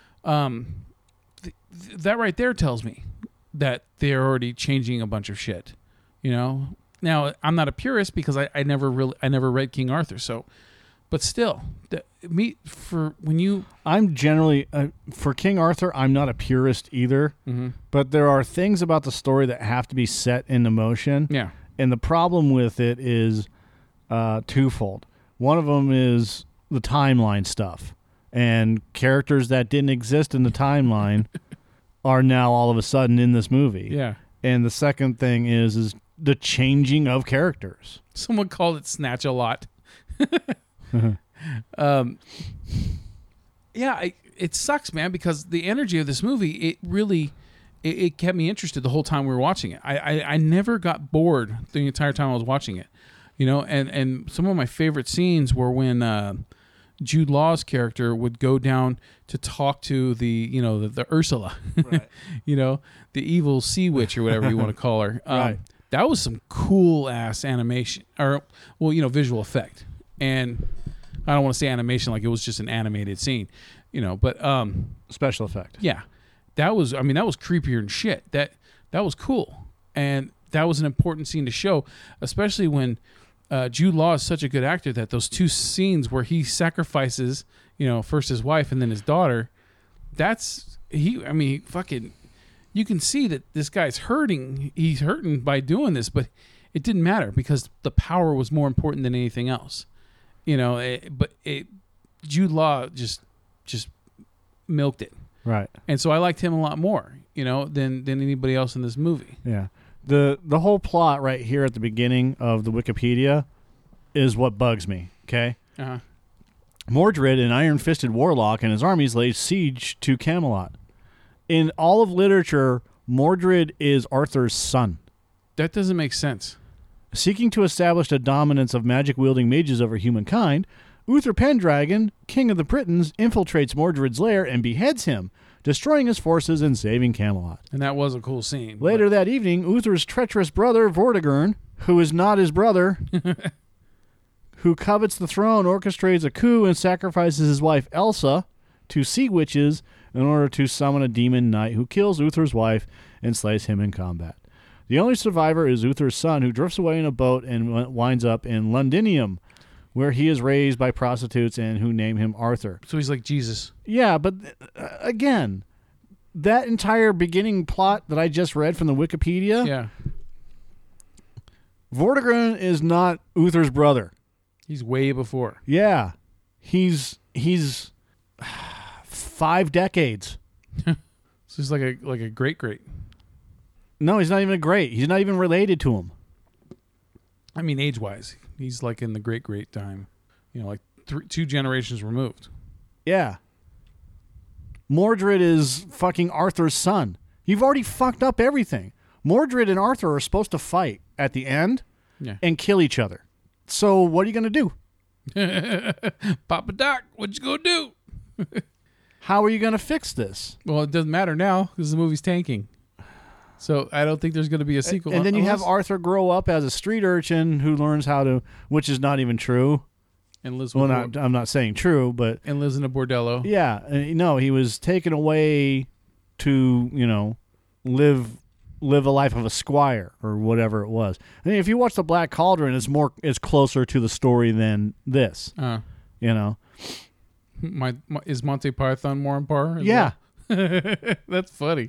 that right there tells me that they're already changing a bunch of shit, Now, I'm not a purist because I never read King Arthur, so... But still, I'm generally, for King Arthur, I'm not a purist either, but there are things about the story that have to be set into motion. Yeah. And the problem with it is twofold. One of them is the timeline stuff. And characters that didn't exist in the timeline are now all of a sudden in this movie. Yeah. And the second thing is the changing of characters. Someone called it Snatch a lot. It sucks, man, because the energy of this movie, it really it kept me interested the whole time we were watching it. I never got bored the entire time I was watching it, and some of my favorite scenes were when Jude Law's character would go down to talk to the Ursula, right. The evil sea witch or whatever you want to call her. Right. That was some cool ass animation visual effect. And I don't want to say animation like it was just an animated scene, but special effect. Yeah. That was creepier than shit. That was cool. And that was an important scene to show, especially when Jude Law is such a good actor that those two scenes where he sacrifices, first his wife and then his daughter, fucking, you can see that this guy's hurting. He's hurting by doing this, but it didn't matter because the power was more important than anything else. Jude Law just milked it. Right. And so I liked him a lot more, than anybody else in this movie. Yeah. The whole plot right here at the beginning of the Wikipedia is what bugs me, okay? Uh-huh. Mordred, an iron-fisted warlock, and his armies laid siege to Camelot. In all of literature, Mordred is Arthur's son. That doesn't make sense. Seeking to establish a dominance of magic-wielding mages over humankind, Uther Pendragon, king of the Britons, infiltrates Mordred's lair and beheads him, destroying his forces and saving Camelot. And that was a cool scene. Later that evening, Uther's treacherous brother, Vortigern, who is not his brother, who covets the throne, orchestrates a coup and sacrifices his wife, Elsa, to sea witches, in order to summon a demon knight who kills Uther's wife and slays him in combat. The only survivor is Uther's son, who drifts away in a boat and winds up in Londinium, where he is raised by prostitutes and who name him Arthur. So he's like Jesus. Yeah, but again, that entire beginning plot that I just read from the Wikipedia, Yeah. Vortigern is not Uther's brother. He's way before. Yeah, he's 5 decades. So he's like a great. No, he's not even a great. He's not even related to him. I mean, age-wise, he's like in the great time. You know, like 2 generations removed. Yeah. Mordred is fucking Arthur's son. You've already fucked up everything. Mordred and Arthur are supposed to fight at the end and kill each other. So what are you going to do? Papa Doc, what you gonna do? How are you going to fix this? Well, it doesn't matter now because the movie's tanking. So I don't think there's going to be a sequel. And then you have Arthur grow up as a street urchin who learns how to, which is not even true. And lives Well, I'm not saying true, but and lives in a bordello. Yeah, no, he was taken away to, live a life of a squire or whatever it was. I mean, if you watch The Black Cauldron, it's closer to the story than this. Is Monty Python more on par? Yeah. That's funny.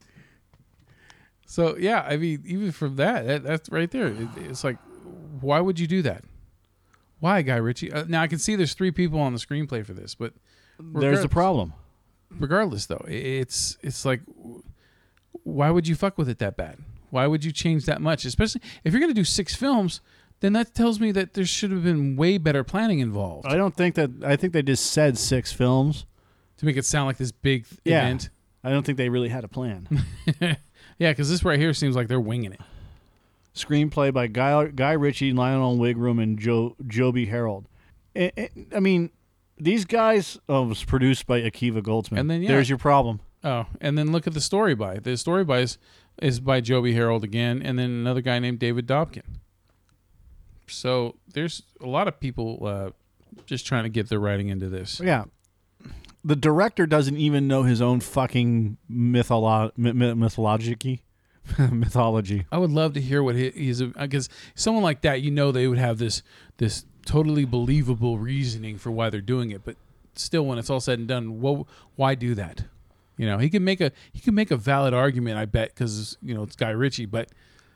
So, yeah, I mean, even from that's right there. It's like, why would you do that? Why, Guy Ritchie? Now, I can see there's 3 people on the screenplay for this, but there's the problem. Regardless, though, it's like, why would you fuck with it that bad? Why would you change that much? Especially if you're going to do 6 films, then that tells me that there should have been way better planning involved. I think they just said 6 films. To make it sound like this big event. I don't think they really had a plan. Yeah, because this right here seems like they're winging it. Screenplay by Guy Ritchie, Lionel Wigram, and Joby Harold. I mean, these guys was produced by Akiva Goldsman. And then there's your problem. Oh, and then look at the story by. The story by is by Joby Harold again, and then another guy named David Dobkin. So there's a lot of people just trying to get their writing into this. Yeah. The director doesn't even know his own fucking mythology. I would love to hear what he's because someone like that, they would have this totally believable reasoning for why they're doing it, but still, when it's all said and done, why do that? He can make a valid argument, I bet, because it's Guy Ritchie, but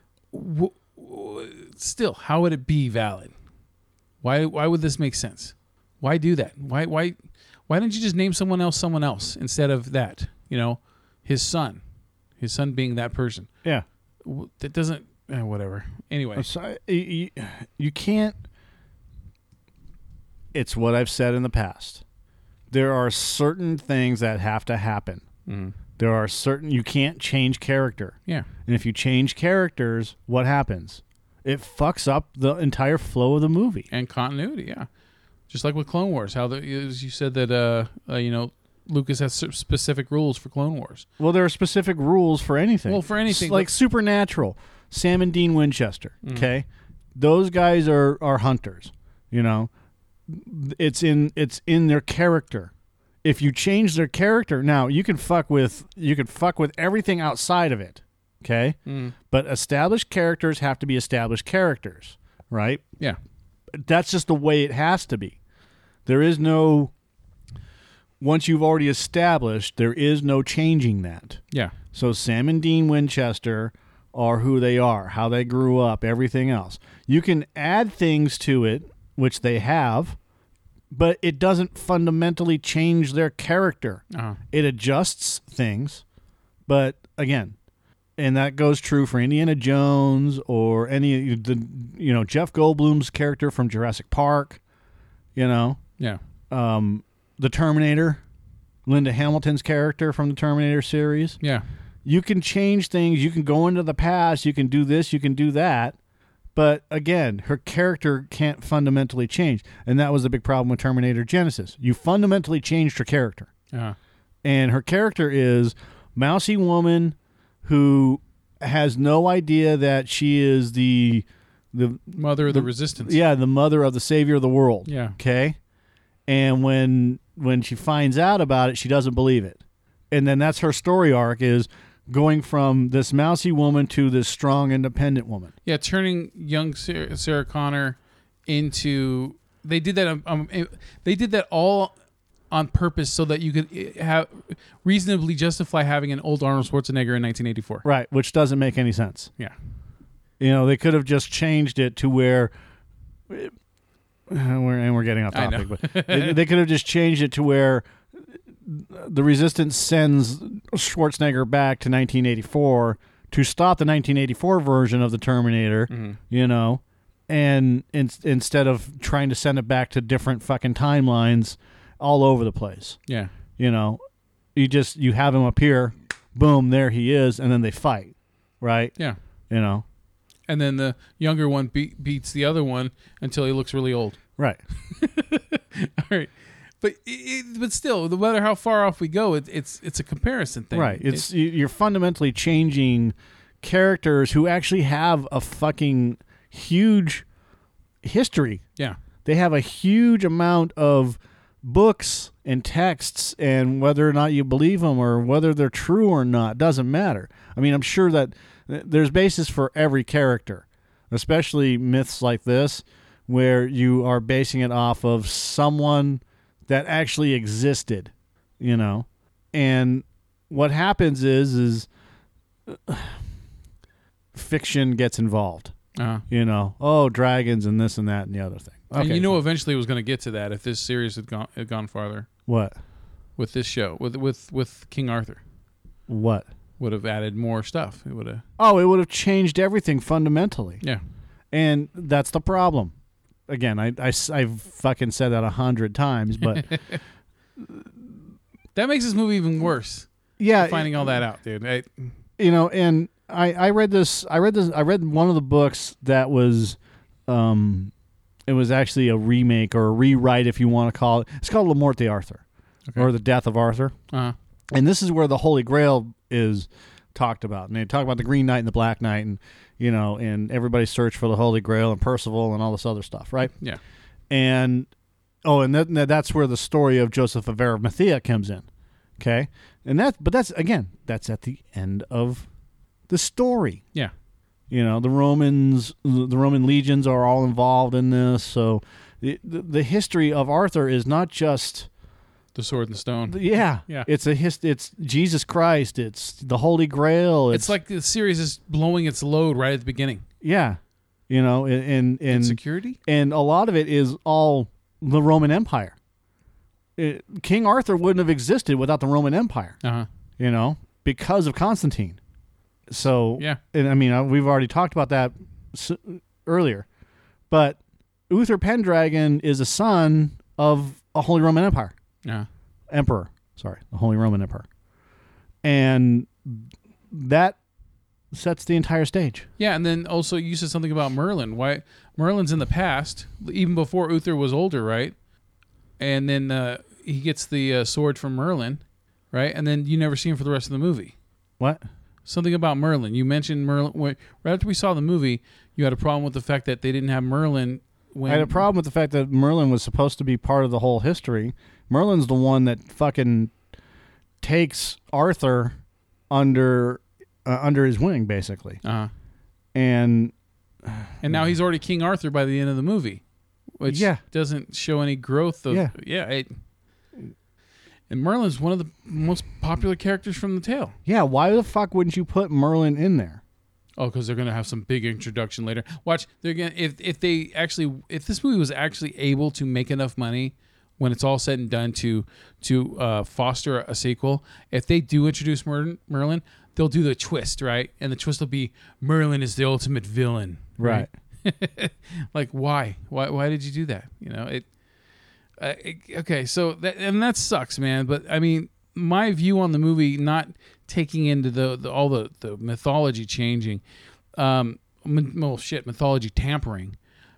still, how would it be valid? Why would this make sense? Why do that? Why didn't you just name someone else instead of that? His son being that person. Yeah, that doesn't whatever. Anyway, you can't. It's what I've said in the past. There are certain things that have to happen. Mm-hmm. There are you can't change character. Yeah, and if you change characters, what happens? It fucks up the entire flow of the movie and continuity. Yeah. Just like with Clone Wars, as you said that Lucas has specific rules for Clone Wars. Well, there are specific rules for anything. Well, for anything, like Supernatural, Sam and Dean Winchester. Mm-hmm. Okay, those guys are hunters. It's in their character. If you change their character, now you can fuck with everything outside of it. Okay, but established characters have to be established characters, right? Yeah, that's just the way it has to be. There is no, once you've already established, there is no changing that. Yeah. So Sam and Dean Winchester are who they are, how they grew up, everything else. You can add things to it, which they have, but it doesn't fundamentally change their character. Uh-huh. It adjusts things, but again, and that goes true for Indiana Jones or any Jeff Goldblum's character from Jurassic Park. Yeah. The Terminator, Linda Hamilton's character from the Terminator series. Yeah. You can change things. You can go into the past. You can do this. You can do that. But again, her character can't fundamentally change. And that was the big problem with Terminator Genesis. You fundamentally changed her character. Uh-huh. And her character is mousy woman who has no idea that she is the mother of the resistance. Yeah, the mother of the savior of the world. Yeah. Okay? And when she finds out about it, she doesn't believe it. And then that's her story arc, is going from this mousy woman to this strong, independent woman. Yeah, turning young Sarah Connor into. They did that. They did that all on purpose so that you could have reasonably justify having an old Arnold Schwarzenegger in 1984. Right, which doesn't make any sense. Yeah. They could have just changed it to where. We're getting off topic, but they could have just changed it to where the Resistance sends Schwarzenegger back to 1984 to stop the 1984 version of the Terminator, and instead of trying to send it back to different fucking timelines all over the place. Yeah. You have him up here, boom, there he is, and then they fight, right? Yeah. And then the younger one beats the other one until he looks really old. Right. All right. But still, no matter how far off we go, it's a comparison thing. Right. You're fundamentally changing characters who actually have a fucking huge history. Yeah. They have a huge amount of books and texts, and whether or not you believe them or whether they're true or not doesn't matter. I mean, I'm sure that there's basis for every character, especially myths like this, where you are basing it off of someone that actually existed, and what happens is fiction gets involved. Dragons and this and that and the other thing. Okay, and eventually it was going to get to that if this series had gone farther. What? With this show, with King Arthur. What? Would have added more stuff. It would have. Oh, it would have changed everything fundamentally. Yeah. And that's the problem. Again, I've fucking said that 100 times, but that makes this movie even worse. Yeah, finding all that out, dude. And I read this. I read one of the books that was, it was actually a remake or a rewrite, if you want to call it. It's called La Mort d'Arthur, or The Death of Arthur. Uh-huh. And this is where the Holy Grail is talked about. And they talk about the Green Knight and the Black Knight, and and everybody's search for the Holy Grail and Percival and all this other stuff, right? Yeah. And that's where the story of Joseph of Arimathea comes in. Okay? But that's at the end of the story. Yeah. The Roman legions are all involved in this, so the history of Arthur is not just the sword and stone. Yeah. It's Jesus Christ. It's the Holy Grail. It's like the series is blowing its load right at the beginning. Yeah. And security? And a lot of it is all the Roman Empire. King Arthur wouldn't have existed without the Roman Empire. Uh-huh. Because of Constantine. So, yeah. And I mean, we've already talked about that earlier. But Uther Pendragon is a son of a Holy Roman Empire. Yeah. Emperor. Sorry, the Holy Roman Emperor. And that sets the entire stage. Yeah, and then also you said something about Merlin. Why Merlin's in the past, even before Uther was older, right? And then he gets the sword from Merlin, right? And then you never see him for the rest of the movie. What? Something about Merlin. You mentioned Merlin. Right after we saw the movie, you had a problem with the fact that they didn't have Merlin. I had a problem with the fact that Merlin was supposed to be part of the whole history. Merlin's the one that fucking takes Arthur under his wing, basically. Uh-huh. And now he's already King Arthur by the end of the movie, which doesn't show any growth of. And Merlin's one of the most popular characters from the tale. Yeah, why the fuck wouldn't you put Merlin in there? Oh, because they're gonna have some big introduction later. Watch, they're gonna if this movie was actually able to make enough money when it's all said and done to foster a sequel. If they do introduce Merlin, they'll do the twist, right? And the twist will be Merlin is the ultimate villain, right? Like why did you do that? Okay, so that sucks, man. But I mean, my view on the movie, not taking into all the mythology changing, mythology tampering,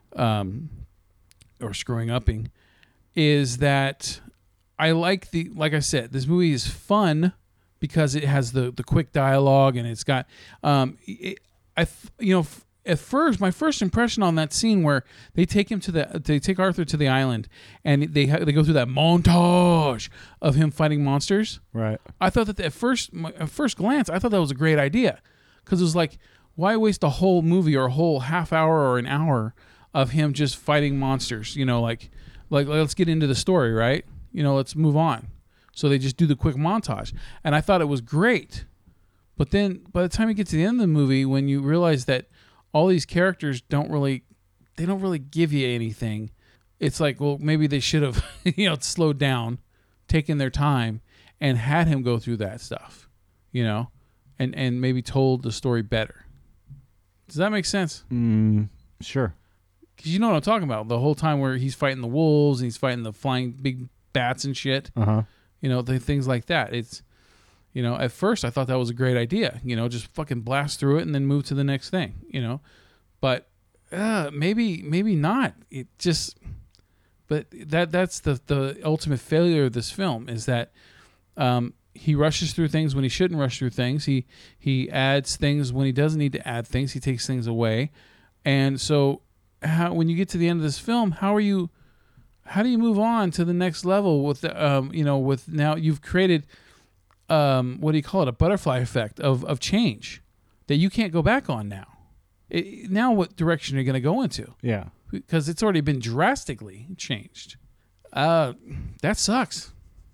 or screwing upping, is that I like I said, this movie is fun because it has the quick dialogue and it's got at first, my first impression on that scene where they take Arthur to the island, and they go through that montage of him fighting monsters. Right. I thought that at first glance, I thought that was a great idea, because it was like, why waste a whole movie or a whole half hour or an hour of him just fighting monsters? Like let's get into the story, right? Let's move on. So they just do the quick montage, and I thought it was great. But then by the time you get to the end of the movie, when you realize that all these characters don't really give you anything, it's like, well, maybe they should have slowed down, taken their time, and had him go through that stuff, and maybe told the story better. Does that make sense? Sure. Because you know what I'm talking about. The whole time where he's fighting the wolves and he's fighting the flying big bats and shit. Uh-huh. The things like that. It's, at first I thought that was a great idea. Just fucking blast through it and then move to the next thing. But maybe not. It just, but that's the ultimate failure of this film, is that he rushes through things when he shouldn't rush through things. He adds things when he doesn't need to add things. He takes things away, and so when you get to the end of this film, how do you move on to the next level with with now you've created what do you call it, a butterfly effect of change that you can't go back on now. Now what direction are you going to go into? Yeah, because it's already been drastically changed. That sucks.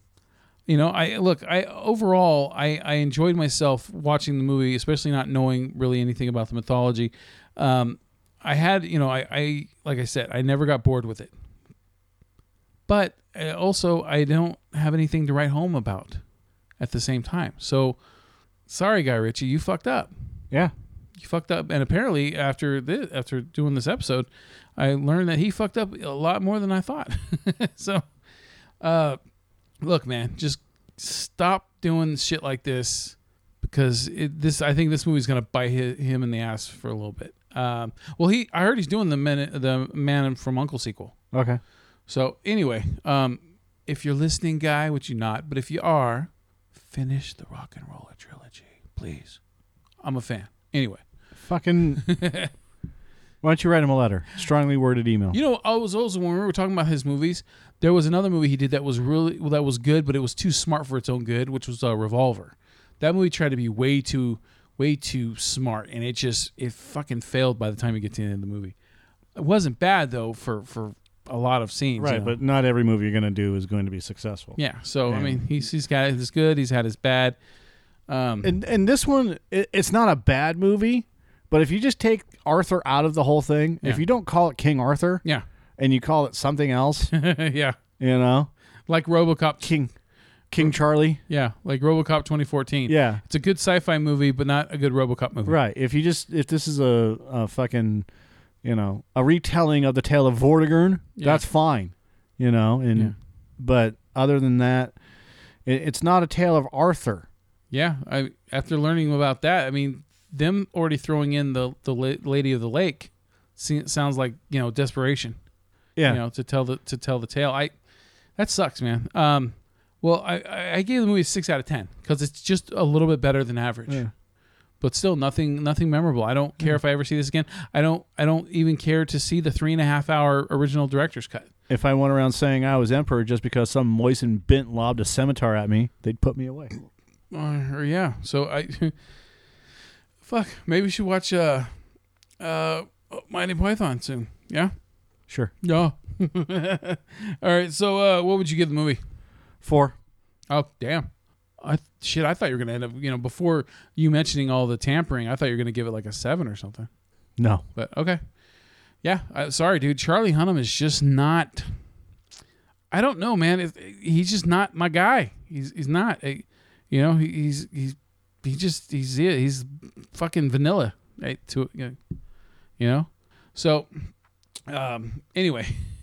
Overall I enjoyed myself watching the movie, especially not knowing really anything about the mythology. I had, I like I said, I never got bored with it. But also, I don't have anything to write home about at the same time. So, sorry, Guy Ritchie, you fucked up. Yeah. You fucked up. And apparently, after doing this episode, I learned that he fucked up a lot more than I thought. So, look, man, just stop doing shit like this, because I think this movie's going to bite him in the ass for a little bit. I heard he's doing the Man from U.N.C.L.E. sequel. Okay. So anyway, if you're listening, Guy, which you're not, but if you are, finish the Rock and Roller trilogy, please. I'm a fan. Anyway. Fucking. Why don't you write him a letter? Strongly worded email. I was also, when we were talking about his movies, there was another movie he did that was good, but it was too smart for its own good, which was Revolver. That movie tried to be way too smart, and it fucking failed by the time you get to the end of the movie. It wasn't bad though for a lot of scenes, right? But not every movie you're going to do is going to be successful. Yeah. So I mean, he's got his good, he's had his bad. And this one, it's not a bad movie, but if you just take Arthur out of the whole thing, if you don't call it King Arthur, and you call it something else, yeah, like RoboCop, King Charlie, like RoboCop 2014, it's a good sci-fi movie, but not a good RoboCop movie, right? If this is a fucking, a retelling of the tale of Vortigern, that's fine, but other than that, it's not a tale of Arthur. Yeah, after learning about that, I mean, them already throwing in the Lady of the Lake sounds like desperation. Yeah, to tell the tale. That sucks, man. Well, I gave the movie a 6 out of 10 because it's just a little bit better than average. Yeah. But still, nothing memorable. I don't care if I ever see this again. I don't even care to see the 3.5-hour original director's cut. If I went around saying I was emperor just because some moistened bint lobbed a scimitar at me, they'd put me away. Yeah. So fuck. Maybe we should watch Mighty Python soon. Yeah. Sure. Yeah. All right. So what would you give the movie? 4. Oh damn. I thought you were gonna end up. Before you mentioning all the tampering, I thought you were gonna give it like a 7 or something. No. But okay. Yeah. Sorry, dude. Charlie Hunnam is just not. I don't know, man. He's just not my guy. He's not. He's fucking vanilla, right? So, anyway,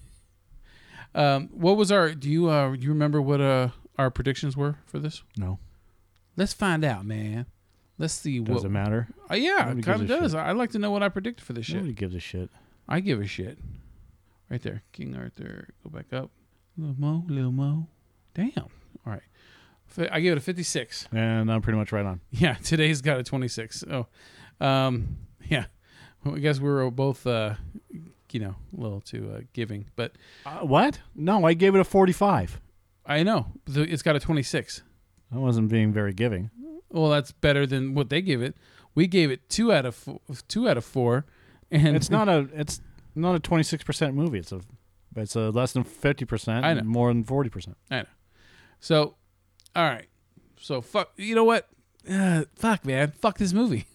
what was our? Do you remember what our predictions were for this? No. Let's find out, man. Let's see. Does it matter? Yeah, it kind of does. I'd like to know what I predicted for this shit. Nobody gives a shit. I give a shit. Right there, King Arthur. Go back up. Little Mo. Damn. All right. I give it a 56. And I'm pretty much right on. Yeah, today's got a 26. Oh, yeah. I guess we were both, a little too giving. But what? No, I gave it a 45. I know. It's got a 26. I wasn't being very giving. Well, that's better than what they give it. We gave it 2 out of 4. And it's not a 26% movie. It's a less than 50%. I know. And more than 40%. I know. So, all right. So fuck. You know what? Fuck, man. Fuck this movie.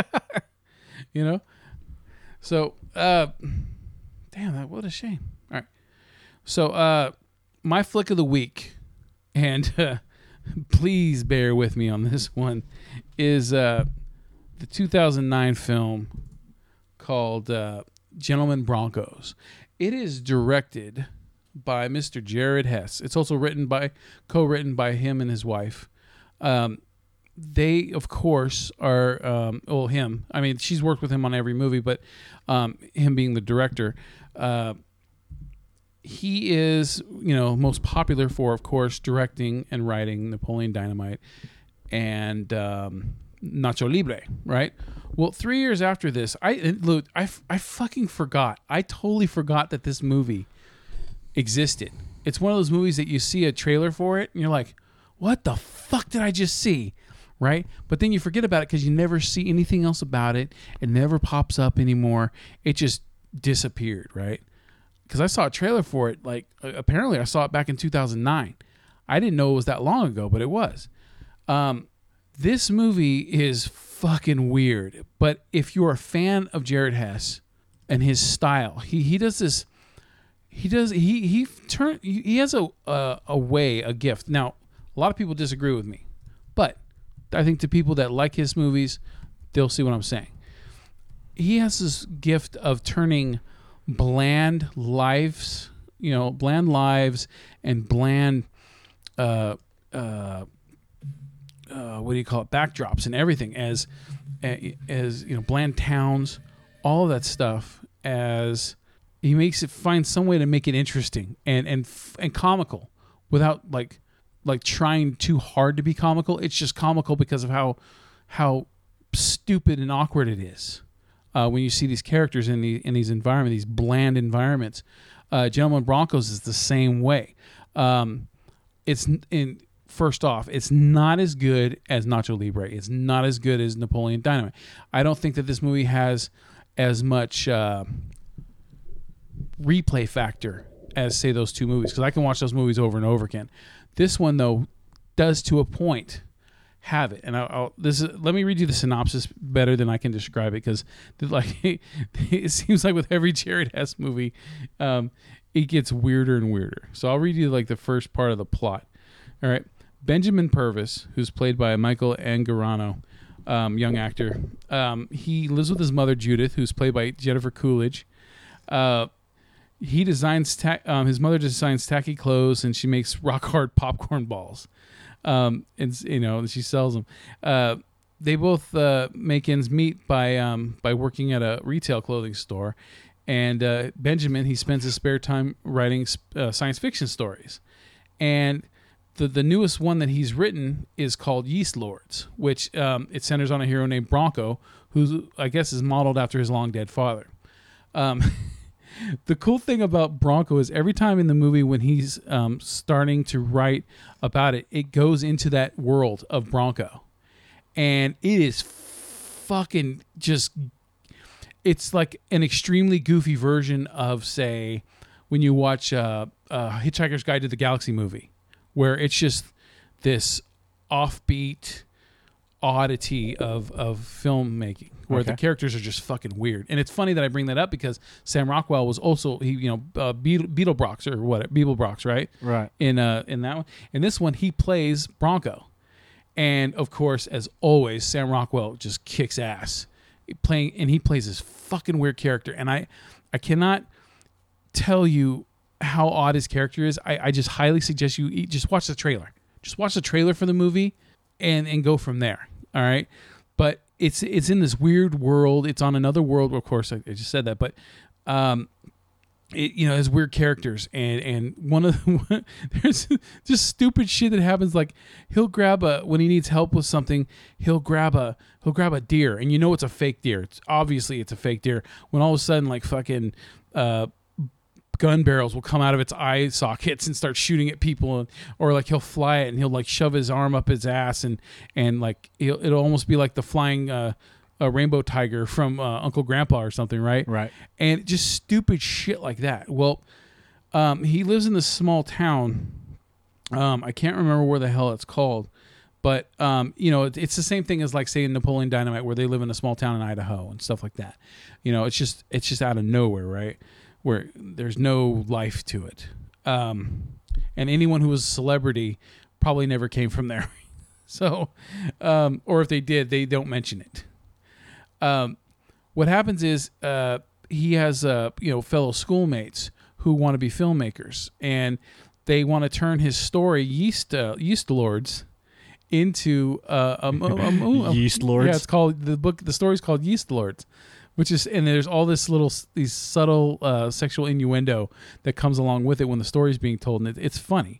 So, damn, what a shame. All right. So, my flick of the week, and please bear with me on this one, is the 2009 film called Gentlemen Broncos. It is directed by Mr. Jared Hess. It's also co-written by him and his wife. They, of course, are him. I mean, she's worked with him on every movie, but him being the director, he is, most popular for, of course, directing and writing Napoleon Dynamite and Nacho Libre, right? Well, 3 years after this, I fucking forgot. I totally forgot that this movie existed. It's one of those movies that you see a trailer for it, and you're like, what the fuck did I just see? Right? But then you forget about it because you never see anything else about it. It never pops up anymore. It just disappeared, right? Because I saw a trailer for it, apparently I saw it back in 2009. I didn't know it was that long ago, but it was. This movie is fucking weird. But if you're a fan of Jared Hess and his style, he does this. He has a gift. Now, a lot of people disagree with me, but I think to people that like his movies, they'll see what I'm saying. He has this gift of turning bland lives and bland backdrops and everything as bland towns, all of that stuff, as he finds some way to make it interesting and comical without like trying too hard to be comical. It's just comical because of how stupid and awkward it is when you see these characters in these environments, these bland environments. Gentlemen Broncos is the same way. First off, it's not as good as Nacho Libre. It's not as good as Napoleon Dynamite. I don't think that this movie has as much replay factor as, say, those two movies, because I can watch those movies over and over again. This one, though, does to a point have it. And let me read you the synopsis better than I can describe it, because it seems like with every Jared Hess movie, it gets weirder and weirder. So I'll read you the first part of the plot. All right. Benjamin Purvis, who's played by Michael Angarano, young actor, he lives with his mother, Judith, who's played by Jennifer Coolidge. He designs his mother designs tacky clothes, and she makes rock hard popcorn balls, and she sells them. They both make ends meet by working at a retail clothing store, and Benjamin, he spends his spare time writing science fiction stories, and the newest one that he's written is called Yeast Lords, which it centers on a hero named Bronco, who I guess is modeled after his long dead father. The cool thing about Bronco is every time in the movie when he's starting to write about it, it goes into that world of Bronco. And it is fucking just... It's like an extremely goofy version of, say, when you watch Hitchhiker's Guide to the Galaxy movie, where it's just this offbeat oddity of filmmaking, where the characters are just fucking weird. And it's funny that I bring that up because Sam Rockwell was also Beetlebrox, right? Right. In that one. In this one, he plays Bronco, and of course, as always, Sam Rockwell just kicks ass he plays this fucking weird character, and I cannot tell you how odd his character is. I just highly suggest you just watch the trailer. Just watch the trailer for the movie and go from there. All right. But it's in this weird world. It's on another world. Of course, I just said that, but has weird characters, and one of the, there's just stupid shit that happens. Like he'll grab when he needs help with something, he'll grab a deer, and it's a fake deer. It's obviously a fake deer. When all of a sudden, like fucking gun barrels will come out of its eye sockets and start shooting at people, or like he'll fly it and he'll like shove his arm up his ass, and like it'll almost be like the flying a rainbow tiger from Uncle Grandpa or something, right? Right. And just stupid shit like that. Well, he lives in this small town. I can't remember where the hell it's called, but it's the same thing as like say in Napoleon Dynamite, where they live in a small town in Idaho and stuff like that. It's just out of nowhere, right? Where there's no life to it. And anyone who was a celebrity probably never came from there. So, or if they did, they don't mention it. What happens is he has fellow schoolmates who want to be filmmakers, and they want to turn his story Yeast Lords into Yeast Lords. Yeah, it's called the story's called Yeast Lords, which is, and there's all these subtle sexual innuendo that comes along with it when the story's being told, and it's funny.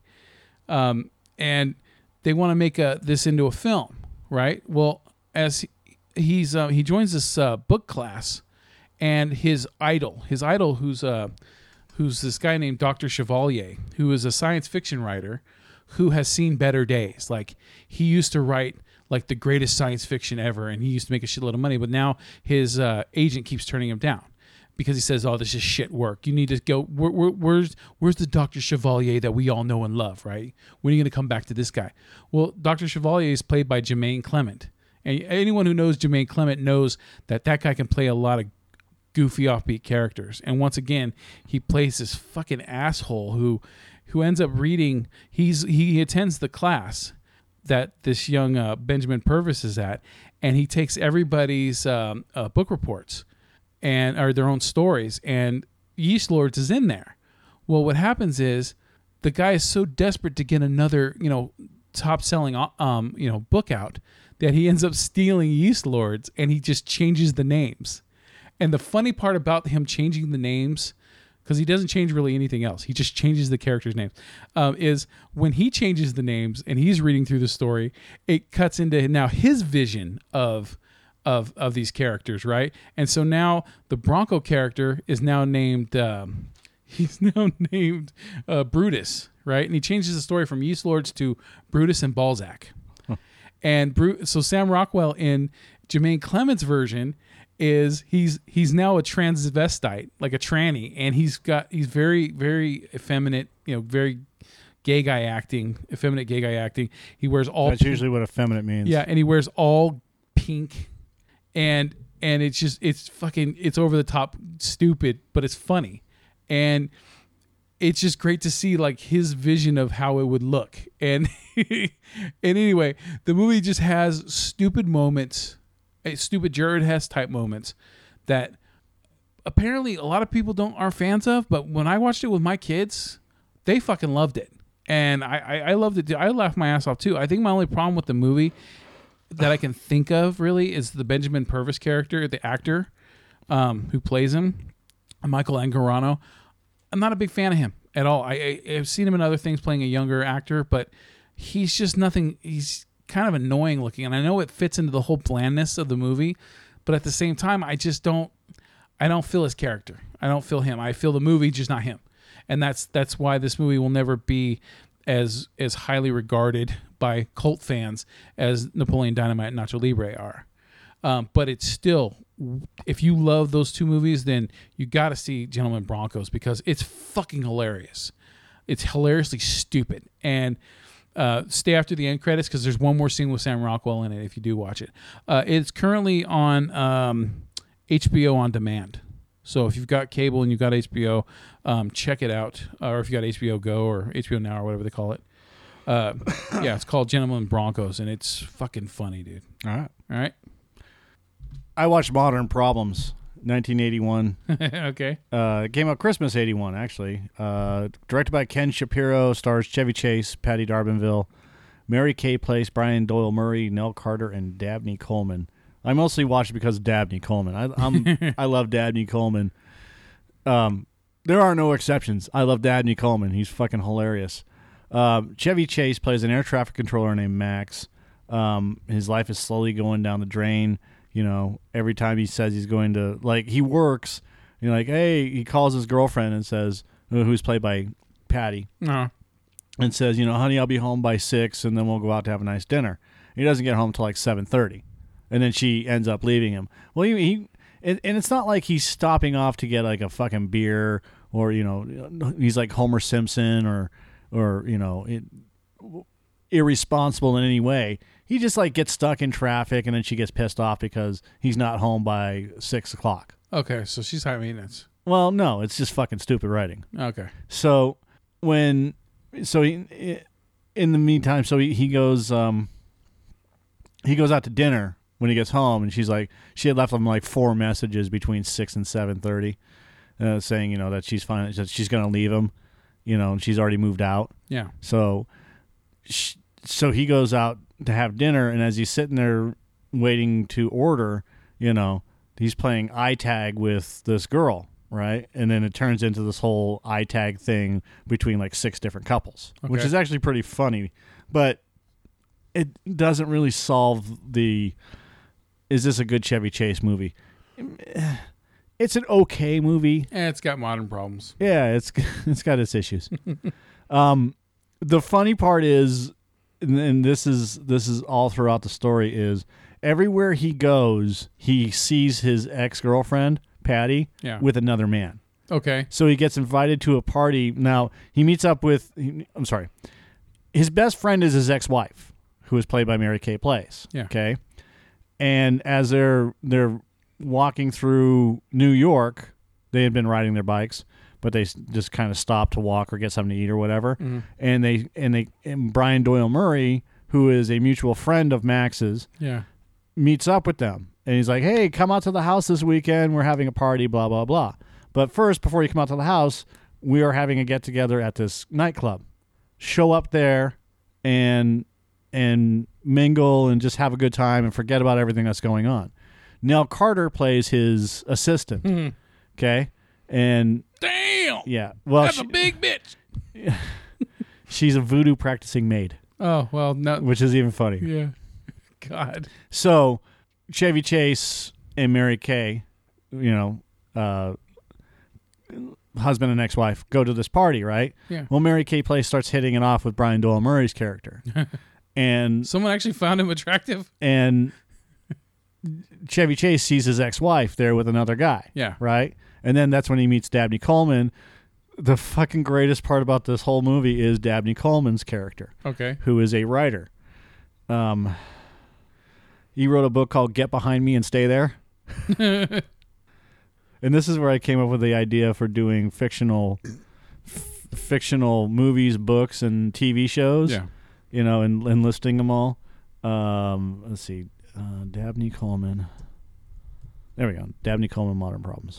And they want to make this into a film, right? Well, as he joins this book class, and his idol who's this guy named Dr. Chevalier, who is a science fiction writer who has seen better days. Like he used to write like the greatest science fiction ever, and he used to make a shitload of money, but now his agent keeps turning him down because he says, "Oh, this is shit work. You need to go. Where's the Dr. Chevalier that we all know and love, right? When are you going to come back to this guy?" Well, Dr. Chevalier is played by Jermaine Clement. And anyone who knows Jermaine Clement knows that guy can play a lot of goofy offbeat characters. And once again, he plays this fucking asshole who ends up reading. He attends the class that this young Benjamin Purvis is at, and he takes everybody's book reports or their own stories, and Yeast Lords is in there. Well, what happens is the guy is so desperate to get another top selling book out that he ends up stealing Yeast Lords, and he just changes the names. And the funny part about him changing the names, because he doesn't change really anything else, he just changes the characters' names, is when he changes the names and he's reading through the story, it cuts into now his vision of these characters, right? And so now the Bronco character is now named Brutus, right? And he changes the story from Yeast Lords to Brutus and Balzac. And so Sam Rockwell in Jermaine Clement's version is he's now a transvestite, like a tranny, and he's very, very effeminate, very gay guy acting, effeminate gay guy acting. He wears all That's usually what effeminate means. Yeah, and he wears all pink, and it's over the top stupid, but it's funny. And it's just great to see like his vision of how it would look. And anyway, the movie just has stupid moments, stupid Jared Hess type moments that apparently a lot of people aren't fans of. But when I watched it with my kids, they fucking loved it. And I loved it. I laughed my ass off too. I think my only problem with the movie that I can think of really is the Benjamin Purvis character, the actor who plays him, Michael Angarano. I'm not a big fan of him at all. I've seen him in other things playing a younger actor, but he's just nothing. He's kind of annoying looking, and I know it fits into the whole blandness of the movie, but at the same time, I don't feel his character. I don't feel him. I feel the movie, just not him. And that's why this movie will never be as highly regarded by cult fans as Napoleon Dynamite and Nacho Libre are. But it's still, if you love those two movies, then you got to see Gentlemen Broncos because it's fucking hilarious. It's hilariously stupid. And stay after the end credits because there's one more scene with Sam Rockwell in it if you do watch it. It's currently on HBO On Demand. So if you've got cable and you've got HBO, check it out. Or if you got HBO Go or HBO Now or whatever they call it. Yeah, it's called Gentlemen Broncos, and it's fucking funny, dude. All right. I watched Modern Problems, 1981. Okay. It came out Christmas 81, actually. Directed by Ken Shapiro, stars Chevy Chase, Patty D'Arbanville, Mary Kay Place, Brian Doyle Murray, Nell Carter, and Dabney Coleman. I mostly watched it because of Dabney Coleman. I love Dabney Coleman. there are no exceptions. I love Dabney Coleman. He's fucking hilarious. Chevy Chase plays an air traffic controller named Max. His life is slowly going down the drain. You know, every time he says he's going to, like, he works, you know, like, hey, he calls his girlfriend and says, who's played by Patty, and says, you know, honey, I'll be home by 6, and then we'll go out to have a nice dinner. He doesn't get home till like 7:30, and then she ends up leaving him. Well, and it's not like he's stopping off to get like a fucking beer, or, you know, he's like Homer Simpson or you know, irresponsible in any way. He just like gets stuck in traffic, and then she gets pissed off because he's not home by 6 o'clock. Okay, so she's high maintenance. Well, no, it's just fucking stupid writing. Okay. So in the meantime, he goes out to dinner when he gets home, and she's like, she had left him like 4 messages between 6 and 7:30, saying, you know, that she's fine, that she's gonna leave him, you know, and she's already moved out. Yeah. So he goes out to have dinner, and as he's sitting there waiting to order, you know, he's playing eye tag with this girl, right? And then it turns into this whole eye tag thing between like 6 different couples, which is actually pretty funny, but it doesn't really solve the, is this a good Chevy Chase movie? It's an okay movie. It's got modern problems. Yeah, it's got its issues. The funny part is, and this is all throughout the story, is everywhere he goes, he sees his ex-girlfriend, Patty, with another man. Okay. So he gets invited to a party. Now, he meets up with, his best friend is his ex-wife, who is played by Mary Kay Place. Yeah. Okay. And as they're walking through New York, they had been riding their bikes, but they just kind of stopped to walk or get something to eat or whatever. Mm-hmm. And Brian Doyle Murray, who is a mutual friend of Max's, meets up with them. And he's like, hey, come out to the house this weekend. We're having a party, blah, blah, blah. But first, before you come out to the house, we are having a get-together at this nightclub. Show up there and mingle and just have a good time and forget about everything that's going on. Nell Carter plays his assistant. Mm-hmm. Okay? And damn! Yeah. Well, that's a big bitch. She's a voodoo practicing maid. Oh, well, no. Which is even funny. Yeah. God. So, Chevy Chase and Mary Kay, you know, husband and ex-wife, go to this party, right? Yeah. Well, Mary Kay Place starts hitting it off with Brian Doyle Murray's character. And someone actually found him attractive? And Chevy Chase sees his ex-wife there with another guy. Yeah. Right? And then that's when he meets Dabney Coleman. The fucking greatest part about this whole movie is Dabney Coleman's character. Okay. Who is a writer. He wrote a book called Get Behind Me and Stay There. And this is where I came up with the idea for doing fictional movies, books, and TV shows. Yeah. You know, and listing them all. Let's see. Dabney Coleman. There we go. Dabney Coleman, Modern Problems.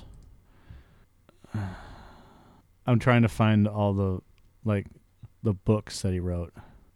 I'm trying to find all the books that he wrote.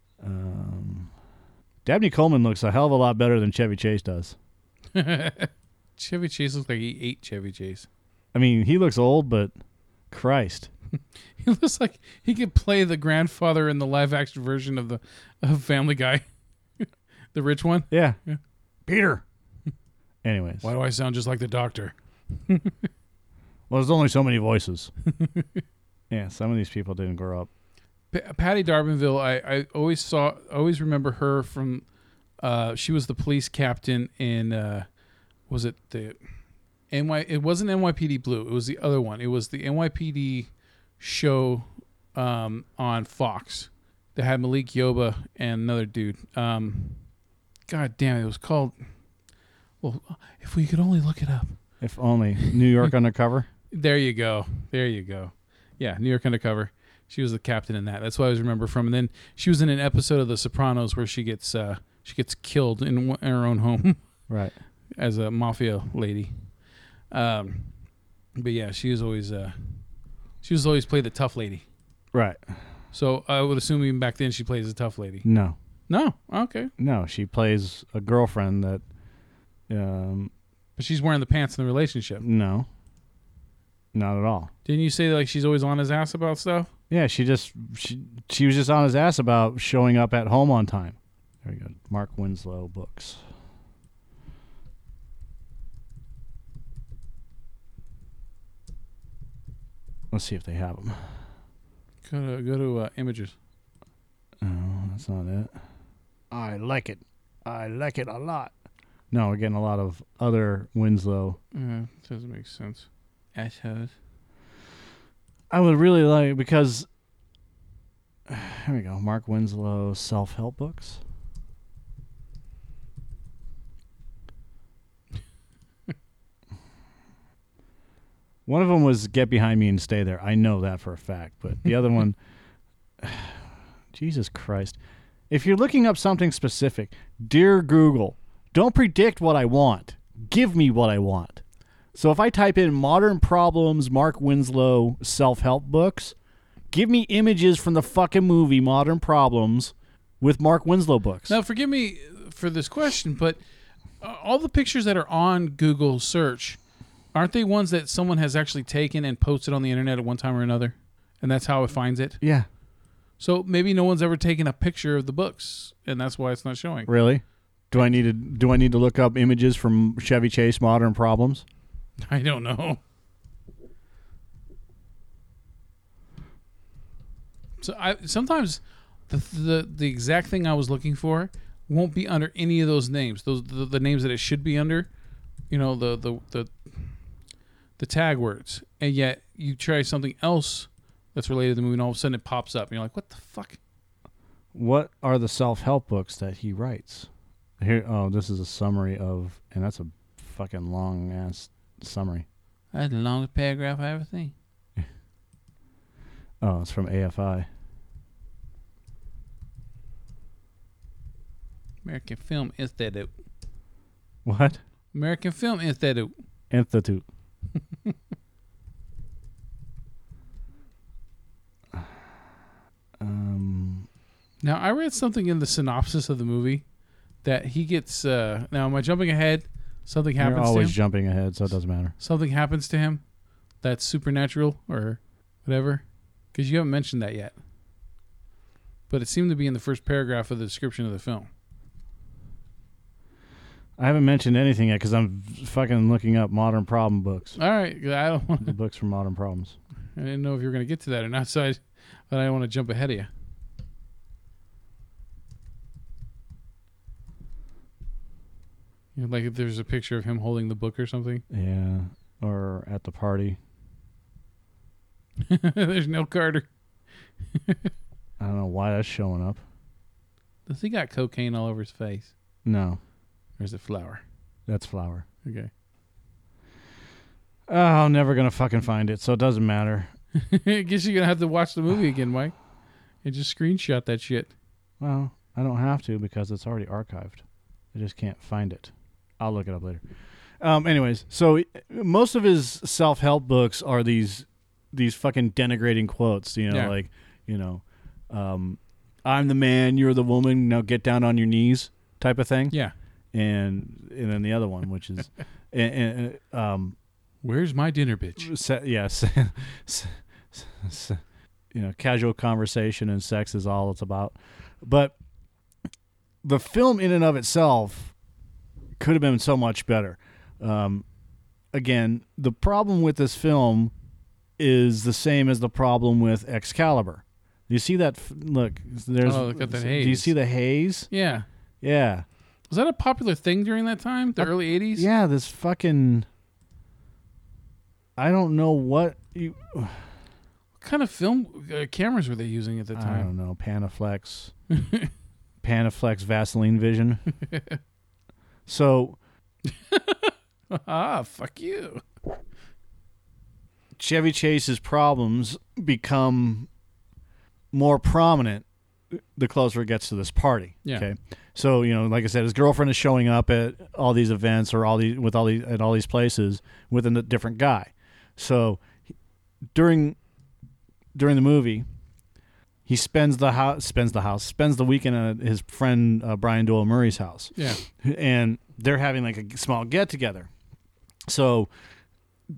Dabney Coleman looks a hell of a lot better than Chevy Chase does. Chevy Chase looks like he ate Chevy Chase. I mean, he looks old, but Christ. He looks like he could play the grandfather in the live-action version of Family Guy. The rich one? Yeah. Peter. Anyways. Why do I sound just like the doctor? Well, there's only so many voices. Yeah, some of these people didn't grow up. Patty D'Arbanville, I always remember her from, she was the police captain in, was it the it wasn't NYPD Blue, it was the other one. It was the NYPD show on Fox that had Malik Yoba and another dude. God damn it was called, well, if we could only look it up. If only. New York Undercover? There you go. Yeah, New York Undercover. She was the captain in that. That's what I always remember from. And then she was in an episode of The Sopranos where she gets killed in her own home. Right. As a mafia lady. But yeah, she was always played the tough lady. Right. So I would assume even back then she plays a tough lady. No. No. Okay. No, she plays a girlfriend that but she's wearing the pants in the relationship. No. Not at all. Didn't you say like she's always on his ass about stuff? Yeah, she was just on his ass about showing up at home on time. There we go. Mark Winslow books. Let's see if they have them. Go to images. Oh, that's not it. I like it. I like it a lot. No, we're getting a lot of other Winslow. Doesn't make sense. Assholes. I would really like, because here we go. Mark Winslow self-help books. One of them was Get Behind Me and Stay There. I know that for a fact. But the other one, Jesus Christ. If you're looking up something specific, dear Google, don't predict what I want. Give me what I want. So if I type in Modern Problems, Mark Winslow self-help books, give me images from the fucking movie Modern Problems with Mark Winslow books. Now, forgive me for this question, but all the pictures that are on Google search, aren't they ones that someone has actually taken and posted on the internet at one time or another? And that's how it finds it? Yeah. So maybe no one's ever taken a picture of the books, and that's why it's not showing. Really? Do I need to look up images from Chevy Chase Modern Problems? I don't know. So sometimes the exact thing I was looking for won't be under any of those names. Those the names that it should be under, you know, the tag words, and yet you try something else that's related to the movie, and all of a sudden it pops up, and you're like, "What the fuck?" What are the self-help books that he writes? Here, this is a summary of, and that's a fucking long ass summary. That's the longest paragraph I ever seen. Oh, it's from AFI. American Film Institute. What? American Film Institute. Institute. Now, I read something in the synopsis of the movie that he gets... now, am I jumping ahead? Something happens to him? You're always jumping ahead, so it doesn't matter. Something happens to him that's supernatural or whatever? Because you haven't mentioned that yet. But it seemed to be in the first paragraph of the description of the film. I haven't mentioned anything yet because I'm fucking looking up Modern Problem books. All right. I don't want The books from Modern Problems. I didn't know if you were going to get to that or not, so I don't want to jump ahead of you. You know, like if there's a picture of him holding the book or something. Yeah, or at the party. There's Neil Carter. I don't know why that's showing up. Does he got cocaine all over his face? No, Or is it flour? that's Flower. Okay. Oh, I'm never going to fucking find it, so it doesn't matter. I guess you're going to have to watch the movie again, Mike. And just screenshot that shit. Well, I don't have to because it's already archived. I just can't find it. I'll look it up later. Anyways, so most of his self-help books are these fucking denigrating quotes, you know, Yeah. like, you know, I'm the man, you're the woman, now get down on your knees type of thing. Yeah. And then the other one, which is, Where's my dinner, bitch? yes, you know, casual conversation and sex is all it's about. But the film in and of itself could have been so much better. Again, the problem with this film is the same as the problem with Excalibur. You see that? Look, there's. Oh, look at the haze. Do you see the haze? Yeah. Yeah. Was that a popular thing during that time? The early 80s? Yeah, this fucking. I don't know what you. What kind of film cameras were they using at the I time? don't know. Panaflex. Panaflex Vaseline Vision. So. Fuck you. Chevy Chase's problems become more prominent the closer it gets to this party. Yeah. Okay. So, you know, like I said, his girlfriend is showing up at all these events or at all these places with a different guy. So during the movie, he spends the weekend at his friend Brian Doyle Murray's house. Yeah. And they're having like a small get together. So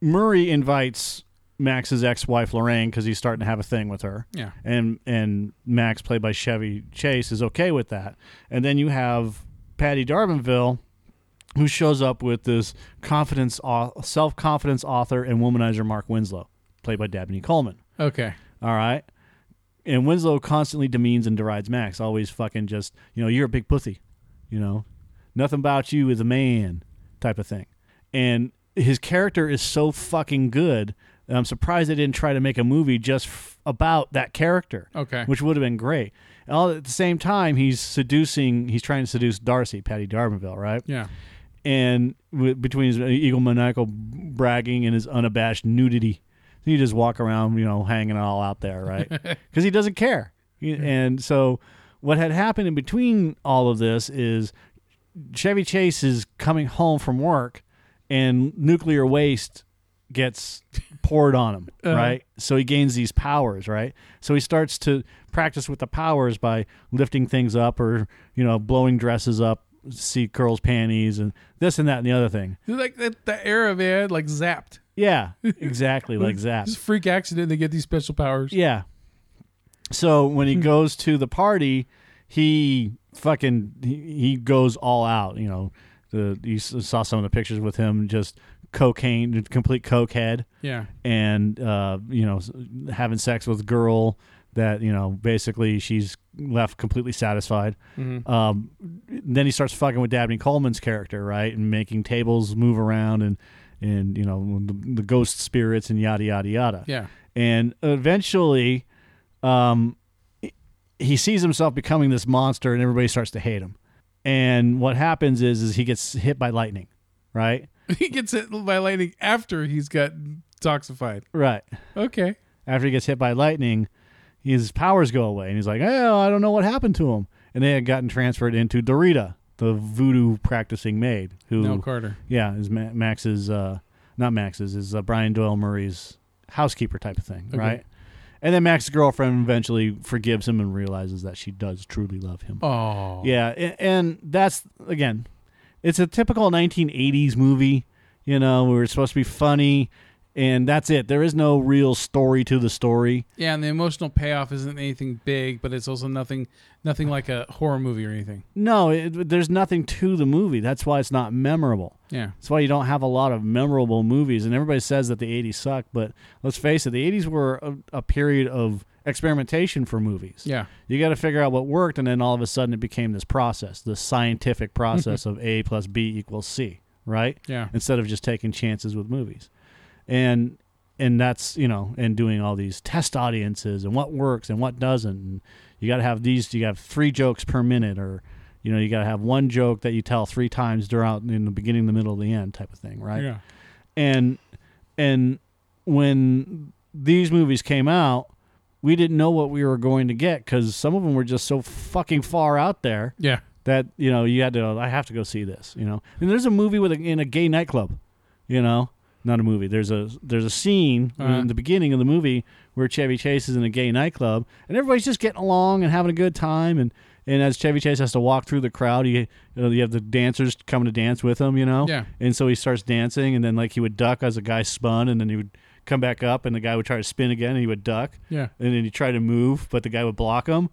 Murray invites Max's ex-wife Lorraine because he's starting to have a thing with her. Yeah. And Max, played by Chevy Chase, is okay with that. And then you have Patty Darbanville, who shows up with this self-confidence author and womanizer Mark Winslow, played by Dabney Coleman. Okay. All right. And Winslow constantly demeans and derides Max, always fucking just, you're a big pussy, nothing about you is a man type of thing. And his character is so fucking good that I'm surprised they didn't try to make a movie just about that character. Okay. Which would have been great. And all at the same time, he's trying to seduce Darcy, Patty Darbanville, right? Yeah. And between his egomaniacal bragging and his unabashed nudity, you just walk around, hanging all out there, right? Because he doesn't care. And so what had happened in between all of this is Chevy Chase is coming home from work and nuclear waste gets poured on him, right? So he gains these powers, right? So he starts to practice with the powers by lifting things up or, blowing dresses up, see girls' panties and this and that and the other thing. Like the era, man, like zapped. Yeah, exactly, like that. Just freak accident, they get these special powers. Yeah. So when he goes to the party, he goes all out. You saw some of the pictures with him just cocaine, complete coke head. Yeah. And having sex with a girl that basically she's left completely satisfied. Mm-hmm. Then he starts fucking with Dabney Coleman's character, right, and making tables move around and the ghost spirits and yada yada yada. Yeah. And eventually, he sees himself becoming this monster, and everybody starts to hate him. And what happens is he gets hit by lightning, right? He gets hit by lightning after he's got toxified. Right. Okay. After he gets hit by lightning, his powers go away, and he's like, "Oh, I don't know what happened to him." And they had gotten transferred into Dorita, the voodoo practicing maid, who Nell Carter. Yeah, is Max's, not Max's, is Brian Doyle Murray's housekeeper type of thing, right? And then Max's girlfriend eventually forgives him and realizes that she does truly love him. Oh. Yeah, and that's, again, it's a typical 1980s movie, where it's supposed to be funny, and that's it. There is no real story to the story. Yeah, and the emotional payoff isn't anything big, but it's also nothing like a horror movie or anything. No, there's nothing to the movie. That's why it's not memorable. Yeah. That's why you don't have a lot of memorable movies. And everybody says that the 80s suck, but let's face it, the 80s were a period of experimentation for movies. Yeah. You got to figure out what worked, and then all of a sudden it became this process, this scientific process of A plus B equals C, right? Yeah. Instead of just taking chances with movies. And that's, and doing all these test audiences and what works and what doesn't. And you got to have you have 3 jokes per minute, or, you got to have one joke that you tell 3 times throughout in the beginning, the middle, the end type of thing, right? Yeah. And when these movies came out, we didn't know what we were going to get because some of them were just so fucking far out there. Yeah. That, I have to go see this, And there's a movie in a gay nightclub, Not a movie. There's a scene in the beginning of the movie where Chevy Chase is in a gay nightclub, and everybody's just getting along and having a good time. And as Chevy Chase has to walk through the crowd, you have the dancers coming to dance with him, Yeah. And so he starts dancing, and then he would duck as a guy spun, and then he would come back up, and the guy would try to spin again, and he would duck. Yeah. And then he'd try to move, but the guy would block him,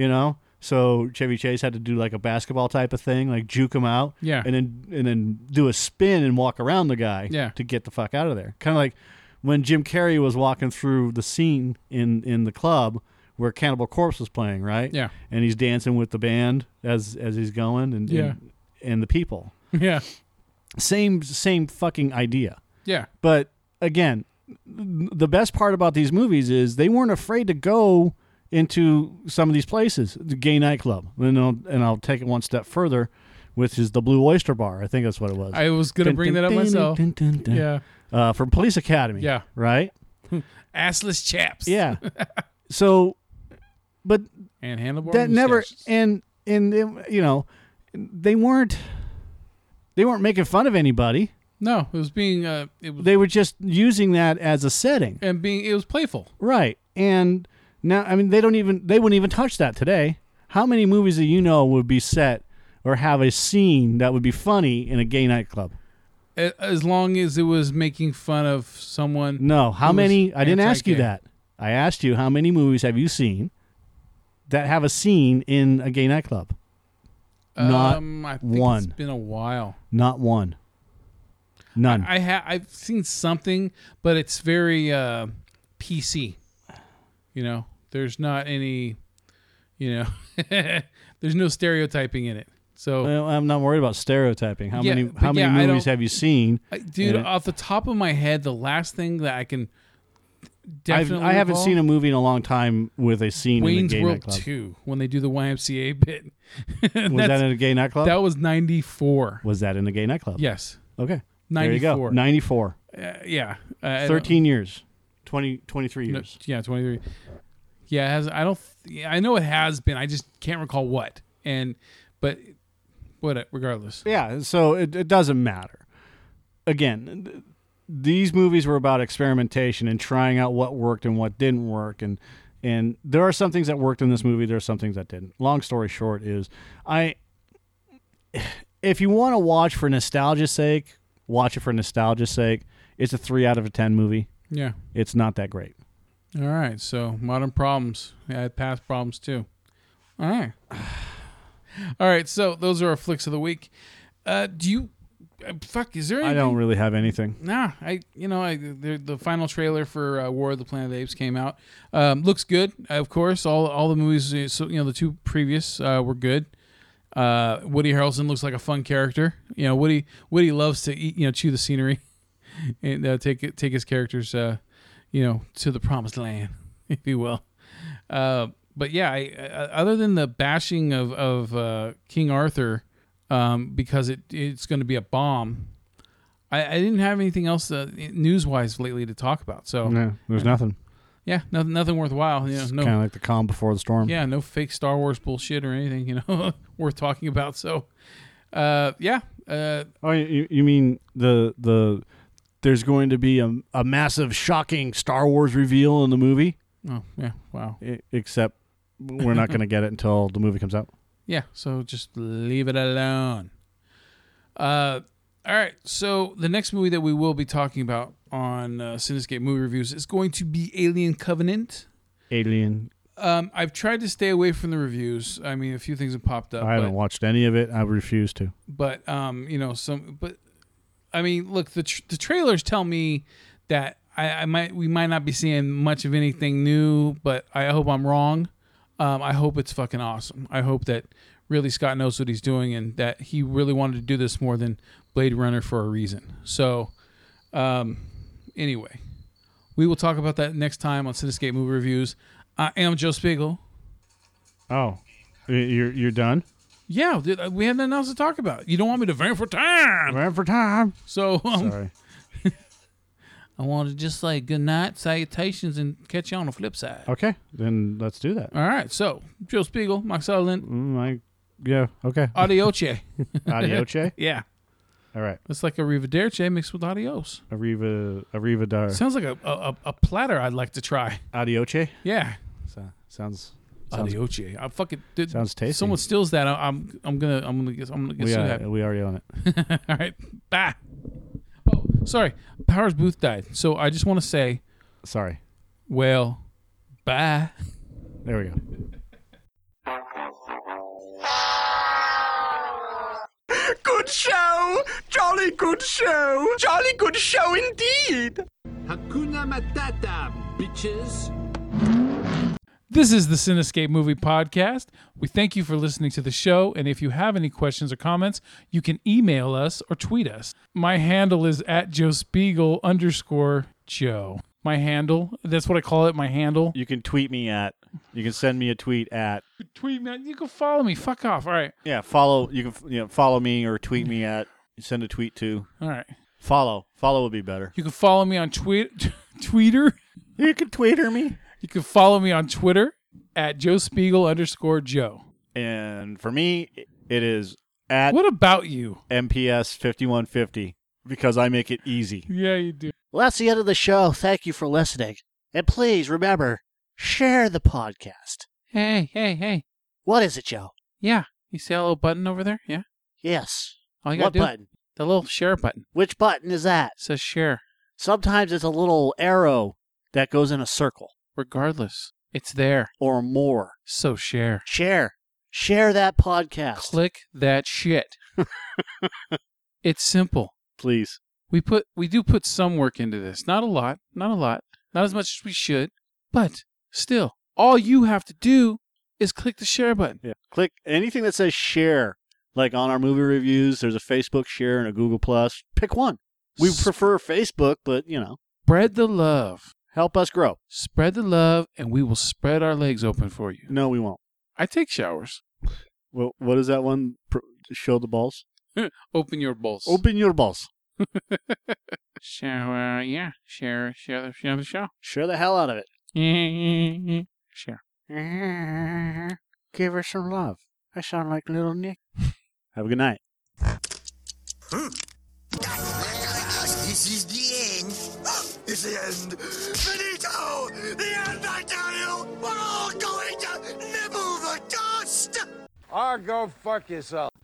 So Chevy Chase had to do like a basketball type of thing, like juke him out, Yeah. and then do a spin and walk around the guy, Yeah. to get the fuck out of there. Kind of like when Jim Carrey was walking through the scene in the club where Cannibal Corpse was playing, right? Yeah. And he's dancing with the band as he's going, and the people. Yeah. Same fucking idea. Yeah. But again, the best part about these movies is they weren't afraid to go into some of these places, the gay nightclub, and I'll take it one step further, which is the Blue Oyster Bar. I think that's what it was. I was gonna bring that up myself. Yeah. From Police Academy. Yeah. Right. Assless chaps. Yeah. So, but and handlebar. that never mustaches. and they weren't making fun of anybody. No, it was being They were just using that as a setting, and it was playful. right? And now, I mean, they wouldn't even touch that today. How many movies do would be set or have a scene that would be funny in a gay nightclub? As long as it was making fun of someone. No, how many? I didn't ask you anti-gay. that. I asked you how many movies have you seen that have a scene in a gay nightclub? Not I think one. It's been a while. Not one. None. I've seen something, but it's very PC. You know, there's not any. You know, there's no stereotyping in it. So Well, I'm not worried about stereotyping. How Yeah, many but many yeah, I movies don't- have you seen? dude, And off the top of my head, the last thing that I can definitely I haven't recall, seen a movie in a long time with a scene Wayne's in a gay World nightclub. 2 when they do the YMCA bit. Was that in a gay nightclub? That was 94. Was that in a gay nightclub? Yes. Okay. 94. There you go. 94. Yeah. I don't- 13 years. 23 no, years. yeah, 23. Yeah, it has. I know it has been. I just can't recall what. But regardless. Yeah, so it doesn't matter. Again, these movies were about experimentation and trying out what worked and what didn't work, and there are some things that worked in this movie. There are some things that didn't. Long story short is, if you want to watch for nostalgia's sake, watch it for nostalgia's sake. It's a 3 out of 10 movie. Yeah. It's not that great. All right. So modern problems. Yeah, I had past problems too. All right. All right. So those are our flicks of the week. Do you? Is there anything? I don't really have anything. Nah, the final trailer for War of the Planet of the Apes came out. Looks good, of course. All the movies, so the two previous were good. Woody Harrelson looks like a fun character. Woody loves to eat, chew the scenery, and take his characters, to the promised land, if you will. But yeah, other than the bashing of King Arthur. Because it's going to be a bomb. I didn't have anything else news-wise lately to talk about. So No, there's nothing. yeah, nothing worthwhile. It's No, kind of like the calm before the storm. yeah, no fake Star Wars bullshit or anything worth talking about. So yeah, Oh, you mean the there's going to be a massive, shocking Star Wars reveal in the movie? oh yeah, wow, Except we're not going to get it until the movie comes out. yeah. So just leave it alone. All right. So the next movie that we will be talking about on Cinescape Movie Reviews is going to be Alien Covenant. Alien. I've tried to stay away from the reviews. I mean, a few things have popped up. I haven't watched any of it. I refuse to. But But I mean, look, the trailers tell me that we might not be seeing much of anything new. But I hope I'm wrong. I hope it's fucking awesome. I hope that really Scott knows what he's doing and that he really wanted to do this more than Blade Runner for a reason. So, anyway, we will talk about that next time on Cinescape Movie Reviews. I am Joe Spiegel. Oh, you're done? Yeah, we have nothing else to talk about. You don't want me to vamp for time. Ran for time. So, Sorry. I wanted to just say good night, salutations, and catch you on the flip side. Okay, then let's do that. All right, so Joe Spiegel, Mike Sutherland, Yeah, okay. Adioche. Adioche? Yeah, All right. it's like arrivederci mixed with adios. Arrivederci. Sounds like a platter I'd like to try. Adioche? Yeah, Sounds adioche. I fucking dude, sounds tasty. someone steals that, I'm gonna get so happy. we already own it. All right, bye. Oh, sorry, Powers Booth died. So I just want to say, Sorry. well, bye. There we go. Good show! Jolly good show! Jolly good show indeed! Hakuna Matata, bitches. This is the Cinescape Movie Podcast. We thank you for listening to the show, and if you have any questions or comments, you can email us or tweet us. My handle is @JoeSpiegel_Joe. My handle, that's what I call it, my handle. You can send me a tweet at. Tweet me, you can follow me, fuck off. All right. Yeah, follow. You can follow me or tweet me at. Send a tweet to. All right. Follow would be better. You can follow me on Twitter. You can tweeter me. You can follow me on Twitter @JoeSpiegel_Joe. And for me, it is at What about you? MPS 5150 because I make it easy. Yeah, you do. Well, that's the end of the show. Thank you for listening. And please remember, share the podcast. Hey. What is it, Joe? Yeah. You see that little button over there? Yeah. Yes. All you gotta What do, button? The little share button. Which button is that? It says share. Sometimes it's a little arrow that goes in a circle. Regardless, it's there. Or more. So share. Share. Share that podcast. Click that shit. It's simple. Please. We do put some work into this. Not a lot. Not as much as we should. But still, all you have to do is click the share button. Yeah. Click anything that says share. Like on our movie reviews, there's a Facebook share and a Google Plus. Pick one. We prefer Facebook, but, Spread the love. Help us grow. Spread the love, and we will spread our legs open for you. No, we won't. I take showers. Well, what is that one? Show the balls? Open your balls. Open your balls. Share the show. Share the hell out of it. Share. Give her some love. I sound like little Nick. Have a good night. This is the end. It's the end. Finito! The end, I tell you! We're all going to nibble the dust! Or go fuck yourself.